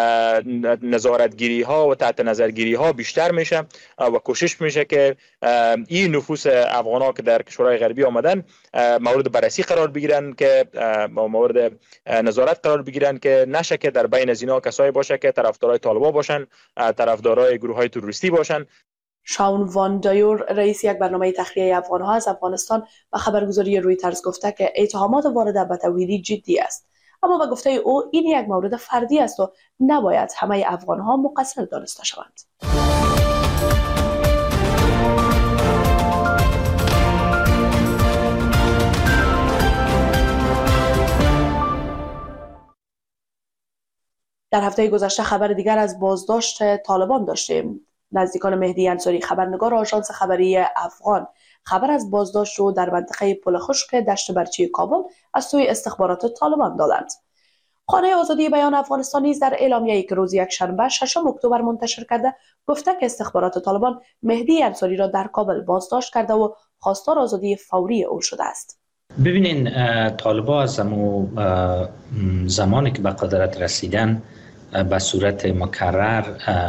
نظارتگیری ها و تحت نظرگیری ها بیشتر میشه و کوشش میشه که این نفوس افغانا که در کشورهای غربی آمدن مورد بررسی قرار بگیرن، که مورد نظارت قرار بگیرن، که نشه که در بین از اینا کسایی باشه که طرفدارای طالبان باشن، طرفدارای گروه های تروریستی باشن. شاون وان دایور رئیس یک برنامه تخلیه افغان‌ها از افغانستان و خبرگزاری رویترز گفته که اتهامات وارد به توحیدی جدی است، اما به گفته او این یک مورد فردی است و نباید همه افغان‌ها مقصر دانسته شوند. در هفته گذشته خبر دیگر از بازداشت طالبان داشتیم. نزدیکان مهدی انصاری، خبرنگار آژانس خبری افغان، خبر از بازداشت رو در منطقه پل خشک دشت برچی کابل از سوی استخبارات طالبان دادند. خانه آزادی بیان افغانستان نیز در اعلامیه‌ای که روز یکشنبه ششم اکتبر منتشر کرده گفته که استخبارات طالبان مهدی انصاری را در کابل بازداشت کرده و خواستار آزادی فوری او شده است. ببینین طالبان از زمانی که به قدرت رسیدن به صورت مکرر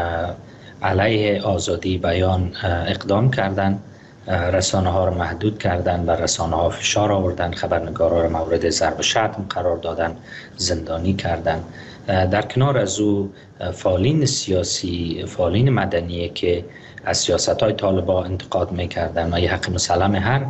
علیه آزادی بیان اقدام کردند، رسانه ها را محدود کردند، بر رسانه ها فشار آوردن، خبرنگارا را مورد ضرب شتم قرار دادن، زندانی کردند. در کنار از او فعالین سیاسی، فعالین مدنی که از سیاست های طالبان انتقاد میکردند و یه حق مسلم هر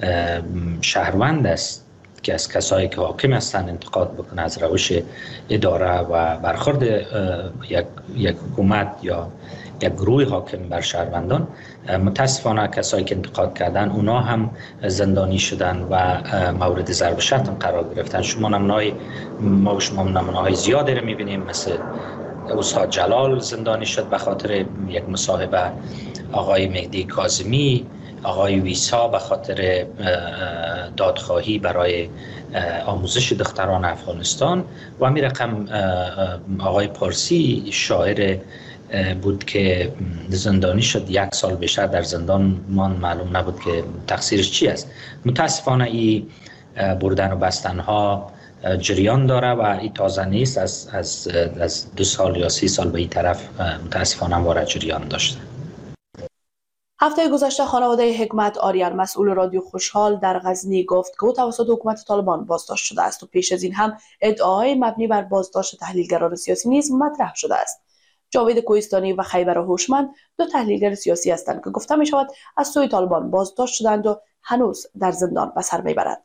شهروند است که از کسایی که حاکم هستند انتقاد بکنه از روش اداره و برخورد یک, یک حکومت یا یک گروه حاکم بر شهروندان. متاسفانه کسایی که انتقاد کردن اونا هم زندانی شدن و مورد ضرب شتم قرار گرفتن. شما نمونه‌های ما شما نمونه‌های زیادی رو می‌بینیم، مثل استاد جلال زندانی شد به خاطر یک مصاحبه، آقای مهدی کاظمی، آقای ویسا به خاطر دادخواهی برای آموزش دختران افغانستان و همین رقم آقای پارسی شاعر بود که زندانی شد، یک سال بیشتر در زندان مان، معلوم نبود که تقصیرش چی است. متاسفانه این بردن و بستن ها جریان داره و این تازه نیست، از, از, از دو سال یا سی سال به این طرف متاسفانه وارد جریان داشته. هفته گذشته خانواده حکمت آریان مسئول رادیو خوشحال در غزنی گفت که او توسط حکومت طالبان بازداشت شده است و پیش از این هم ادعاهای مبنی بر بازداشت تحلیلگران سیاسی نیز مطرح شده است. جاوید کوهستانی و خیبر هوشمند دو تحلیلگر سیاسی هستند که گفته می شود از سوی طالبان بازداشت شدند و هنوز در زندان به سر میبرند.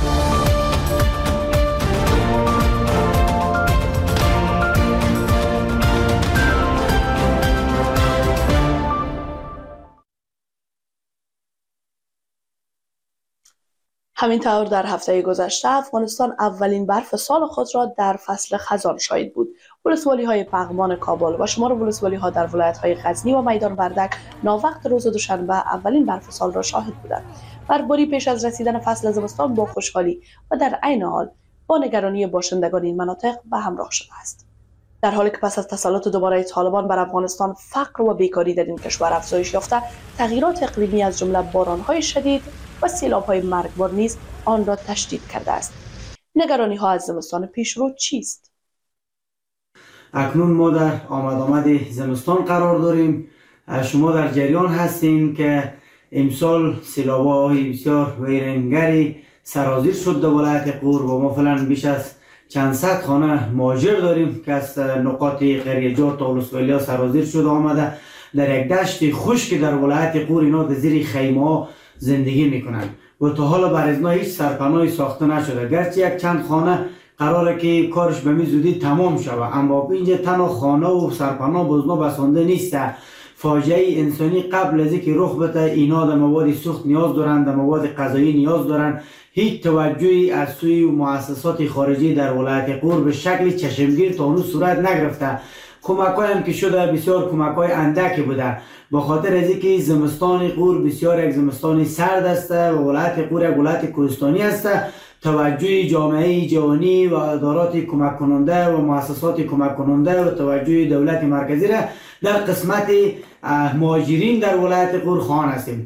همینطور در هفته گذشته افغانستان اولین برف سال خود را در فصل خزان شاهد بود. ولسوالی‌های پغمان کابل و شمار ولسوالی‌ها در ولایت‌های غزنی و میدان وردک ناوقت روز دوشنبه اولین برف سال را شاهد بودند. برفباری پیش از رسیدن فصل زمستان با خوشحالی و در عین حال با نگرانی باشندگان این مناطق به همراه شده است. در حالی که پس از تسلط دوباره طالبان بر افغانستان فقر و بیکاری در این کشور افزایش یافته، تغییرات اقلیمی از جمله باران‌های شدید و سیلاب‌های مرگبار نیز آن را تشدید کرده است. نگرانی‌ها از زمستان پیشرو چیست؟ اکنون ما در آمد آمد زمستان قرار داریم. شما در جریان هستیم که امسال سیلاب‌های بسیار ویرانگری سرازیر شد در ولایت غور و ما فعلا بیش از چند صد خانه مهاجر داریم که از نقاط قریه‌جات و ولسوالی‌ها سرازیر شده آمده. در یک دشت خشک در ولایت غور اینا در زیر خیمه‌ها زندگی میکنند و تا حالا بر ازنا هیچ سرپناهی ساخته نشده، گرچه یک چند خانه قراره که کارش به می زودی تمام شود، اما اینجا تنها خانه و سرپناه بزنا بسانده نیست. فاجعه انسانی قبل از اینکه رخ بده اینا در مواد سوخت نیاز دارند، در مواد غذایی نیاز دارند. هیچ توجهی از سوی مؤسسات خارجی در ولایت غور به شکل چشمگیر تا اون صورت نگرفته. کمک‌های هم که شده بسیار کمک‌های اندکی بوده، با خاطر از اینکه زمستان غور بسیار یک زمستان سرد است و ولایت غور یک ولایت کوهستانی است. توجه جامعه جهانی و ادارات کمک کننده و مؤسسات کمک کننده و توجه دولت مرکزی را در قسمت مهاجرین در ولایت غور خواهان هستیم.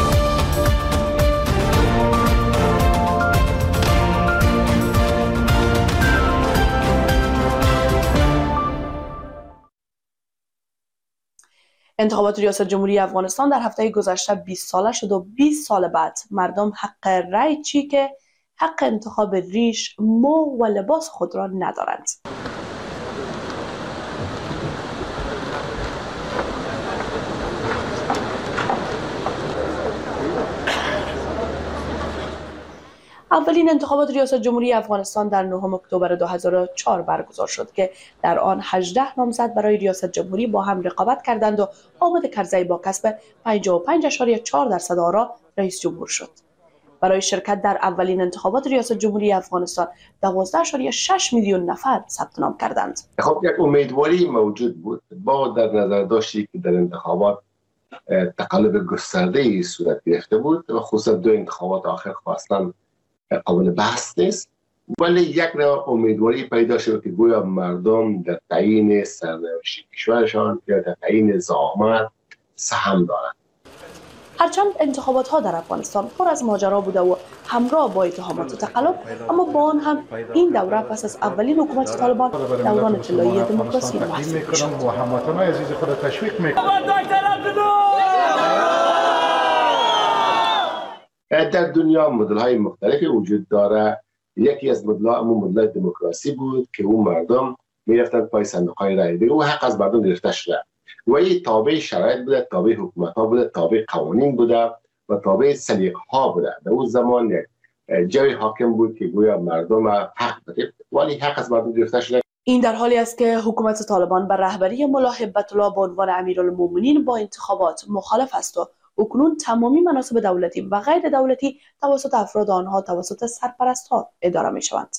انتخابات ریاست جمهوری افغانستان در هفته گذشته بیست ساله شد و بیست سال بعد مردم حق رأی چی که حق انتخاب ریش، مو و لباس خود را ندارند. اولین انتخابات ریاست جمهوری افغانستان در نهم اکتبر دو هزار و چهار برگزار شد که در آن هجده نامزد برای ریاست جمهوری با هم رقابت کردند و حامد کرزی با کسب پنجاه و پنج اشاریه چهار درصد آرا رئیس جمهور شد. برای شرکت در اولین انتخابات ریاست جمهوری افغانستان دوازده ممیز شش میلیون نفر ثبت نام کردند. خب یک امیدواری موجود بود با در نظر داشتی که در انتخابات تقلب گسترده‌ای صورت گرفته بود و خصوصا دو انتخابات آخر خواستن قابل بحث نیست، ولی یک نوع امیدواری پیدا شد که گویا مردم در تعیین سرنوشت کشورشان یا در تعیین زعامت سهم دارند. هرچند انتخابات ها در افغانستان پر از ماجرا بوده و همراه با اتهامات و تقلب، اما با آن هم این دوره پس از اولین حکومت طالبان دوران طلایی دموکراسی محسوب می‌شد. در دنیا مدل‌های مختلفی وجود داره. یکی از مدل‌ها همون مدل دموکراسی بود که اون مردم می‌رفتن پای صندوق‌های رای دهی و حق از مردم گرفته شده و این تابع شرایط بوده، تابع حکومت‌ها بوده، تابع قوانین بوده و تابع سلیقه‌ها بوده. در اون زمان یک جای حاکم بود که گویا مردم حق داشت ولی حق از مردم گرفته شده. این در حالی است که حکومت طالبان بر رهبری ملا هیبت الله به عنوان امیرالمومنین با انتخابات مخالف است و اکنون تمامی مناصب دولتی و غیر دولتی توسط افراد آنها توسط سرپرست‌ها اداره می‌شوند.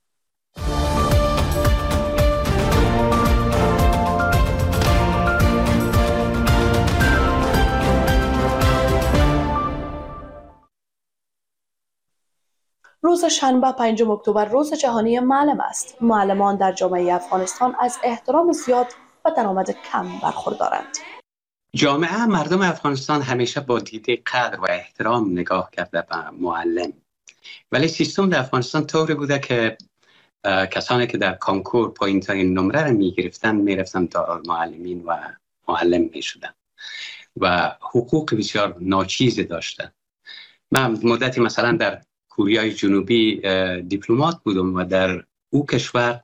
روز شنبه پنجم اکتبر روز جهانی معلم است. معلمان در جامعه افغانستان از احترام زیاد و درآمد کم برخوردارند. جامعه مردم افغانستان همیشه با دیده قدر و احترام نگاه کرده به معلم، ولی سیستم در افغانستان طوری بوده که کسانی که در کانکور پایین‌ترین نمره را می‌گرفتند می‌رفتند دارالمعلمین و معلم می‌شدند و حقوق بسیار ناچیزی داشتند. من مدتی مثلا در کره جنوبی دیپلمات بودم و در او کشور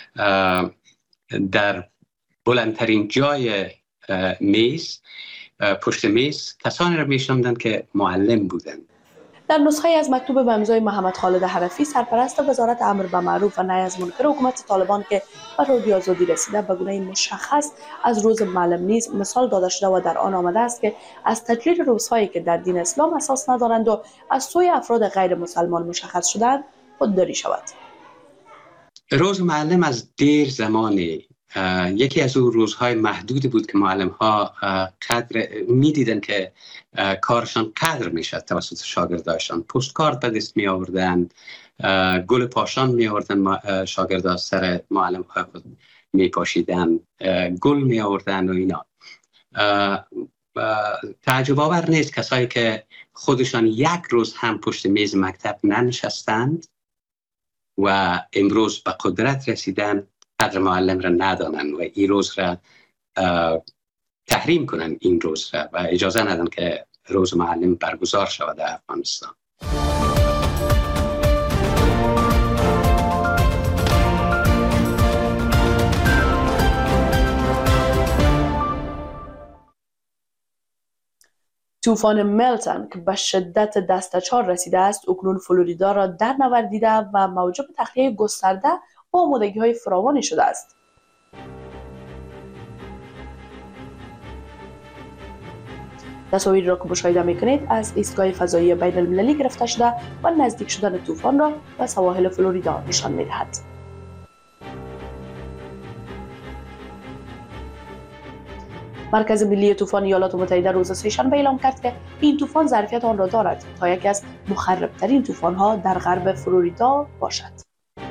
در بلندترین جای میز پشت میز کسانی را میشناختند که معلم بودند. در نسخه از مکتوب به امضای محمد خالد حنفی سرپرست وزارت امر به معروف و نهی از منکر حکومت طالبان که به رادیو آزادی رسیده به گونه مشخص از روز معلم نیز مثال داده شده و در آن آمده است که از تجلیل روزهایی که در دین اسلام اساس ندارند و از سوی افراد غیر مسلمان مشخص شدند خودداری شود. روز معلم از دیر زمانی یکی از اون روزهای محدودی بود که معلم ها قدر میدیدن که کارشان قدر میشد توسط شاگرداشان. پست کارت به دست می آوردن، گل پاشان می آوردن، شاگردان سر معلم ها خود می پاشیدن، گل می آوردن و اینا. تعجب آور نیست کسایی که خودشان یک روز هم پشت میز مکتب ننشستند و امروز به قدرت رسیدن قدر معلم را ندانند و این روز را تحریم کنند، این روز را، و اجازه ندن که روز معلم برگزار شود در افغانستان. طوفان میلتن که به شدت دست چهار رسیده است اکنون فلوریدا را در نوردیده و موجب تخلیه گسترده و آمادگی‌های فراوانی شده است. تصاویری را که مشاهده می‌کنید از ایستگاه فضایی بین المللی گرفته شده و نزدیک شدن طوفان را به سواحل فلوریدا نشان می‌دهد. مرکز ملی طوفان ایالات متحده روز سه‌شنبه اعلام کرد که این طوفان ظرفیت آن را دارد تا یکی از مخرب‌ترین طوفان‌ها در غرب فلوریدا باشد.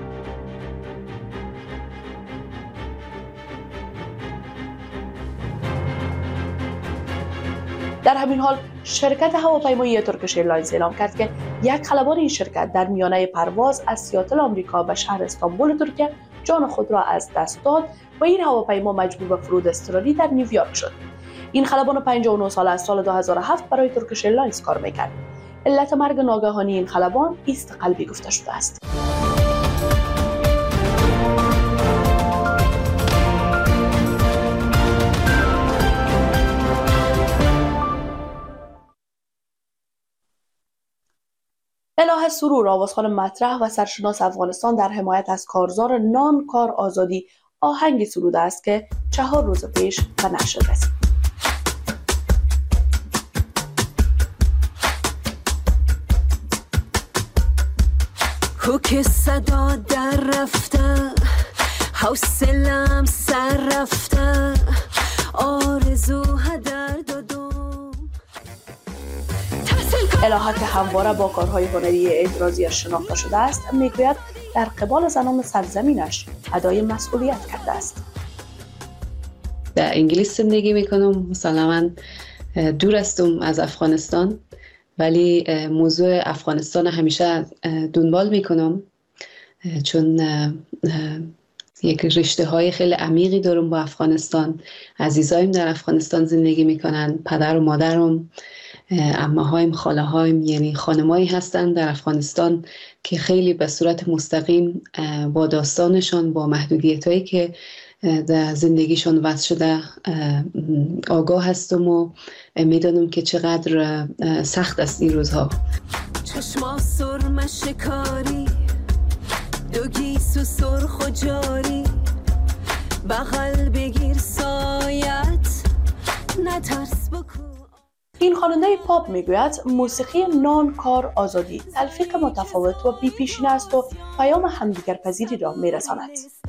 در همین حال شرکت هواپیمایی ترکیش ایرلاینز اعلام کرد که یک خلبان این شرکت در میانه پرواز از سیاتل آمریکا به شهر استانبول ترکیه جان خود را از دست داد و این هواپیما مجبور به فرود اضطراری در نیویورک شد. این خلبان پنجاه و نه ساله از سال دو هزار و هفت برای ترکیش ایرلاینز کار میکرد. علت مرگ ناگهانی این خلبان ایست قلبی گفته شده است. الهه سرور، آوازخوان مطرح و سرشناس افغانستان در حمایت از کارزار نان کار آزادی آهنگی سروده است که چهار روز پیش به نشر رسید. کوک صدا در رفته حوصلم سر رفته آرزو هدر دادم. الهه که همواره با کارهای هنری اعتراضیش شناخته شده است میگوید در قبال زنان سرزمینش ادای مسئولیت کرده است. در انگلیس زندگی میکنم، مسلما دور هستم از افغانستان، ولی موضوع افغانستان همیشه دنبال میکنم چون یک رشته های خیلی عمیقی دارم با افغانستان. عزیزایم در افغانستان زندگی میکنن، پدر و مادرم، عمه‌هایم، خاله‌هایم، یعنی خانمایی هستن در افغانستان که خیلی به صورت مستقیم با داستانشان، با محدودیت‌هایی که در زندگیشون وضع شده آگاه هستم و میدانم که چقدر سخت است این روزها. چشما سرم شکاری دو گیسو سرخ و جاری بغل بگیر سایت نترس بکن. این خواننده پاپ میگوید موسیقی نان کار آزادی تلفیق متفاوت و بی پیشینه است و پیام همدیگر پذیری را میرساند.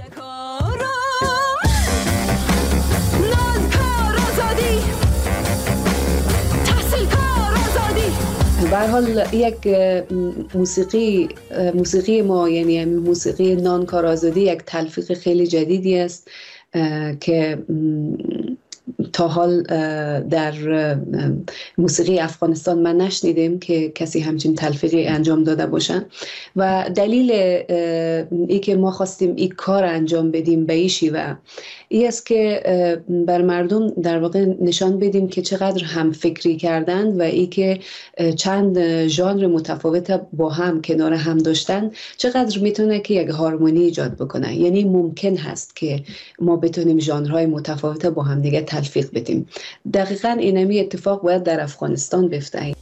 به هر حال یک موسیقی موسیقی ما، یعنی موسیقی نان کار آزادی، یک تلفیق خیلی جدیدی است که تا حال در موسیقی افغانستان من نشنیدم که کسی همچین تلفیقی انجام داده باشن و دلیل ای که ما خواستیم این کار انجام بدیم به این شیوه ای است که بر مردم در واقع نشان بدیم که چقدر هم فکری کردند و ای که چند ژانر متفاوت با هم کنار هم داشتن چقدر میتونه که یک هارمونی ایجاد بکنه. یعنی ممکن هست که ما بتونیم ژانرهای متفاوت با هم دیگه تلفیق بدیم. دقیقاً اینمی اتفاق باید در افغانستان بیفته.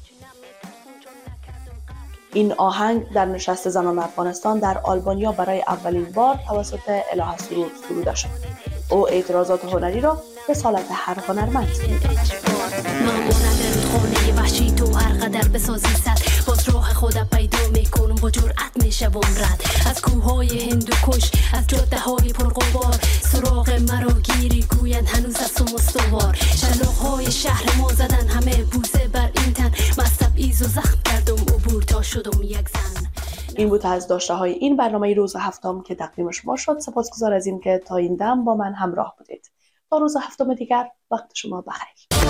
این آهنگ در نشست زنان افغانستان در آلبانیا برای اولین بار توسط الهه سرور سروده شد. او اعتراضات هنری را رسالت هر هنرمند می‌داند. خانه وحشی تو هر قدر بسازی صد باز راه خودم پیدا میکنم با جرأت میشوم رد از کوههای هندوکش از جاده های پرغبار سراغ مرا گیری گویند هنوز از تو مستوار شلاق های شهر ما زدن همه بوسه بر این تن مستب ایز و زخم کردم عبور تا شدم یک زن. این بود از داشته های این برنامه روز هفتم که تقدیم شما شد. سپاسگزار از این که تا این دم با من همراه بودید. تا روز هفتم دیگر وقت شما بخیر.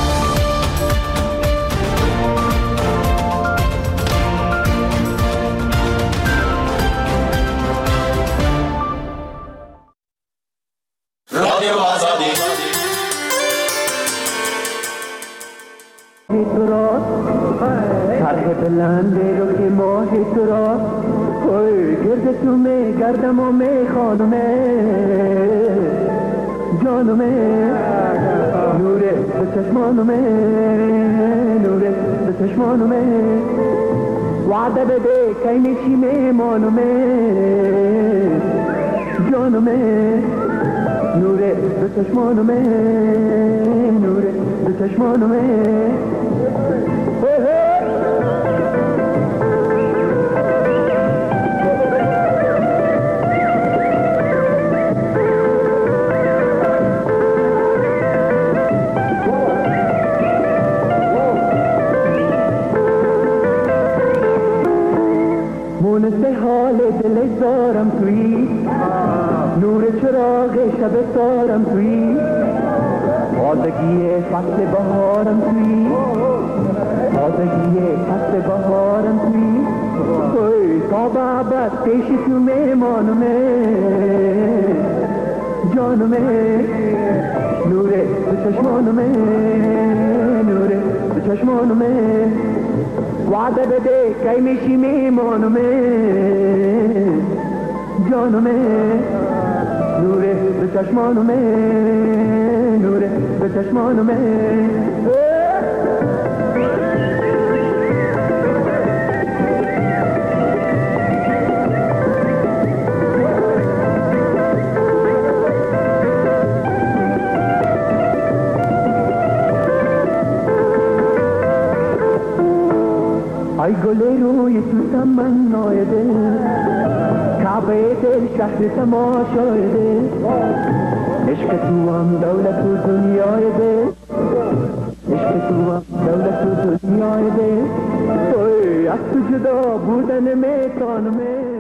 رادیو آزادی چرخ بلند رو که ماه تو را گرد تو می گردم و می خانمه جانمه نوره به چشمانمه نوره به چشمانمه وعده بده که میشی میمانمه جانمه نوره به چشمانمه نوره به چشمانمه مونس حال دل زارم توی نور چراغ شب سارم توی تازگی فصل بهارم توی تازگی فصل بهارم توی تا بابت پیش تو میمانمه جانمه نوره به چشمانمه نوره به چشمانمه وعده بده که میشی میمانمه جانمه نوره به چشمانمه نوره به چشمانمه ای گل روی تو تمنای دل باغ دل شهر تماشای دل، عشق تو هم دولت و دنیای دل، عشق تو هم دولت و دنیای دل، توی از تو جدا بودن میتانم.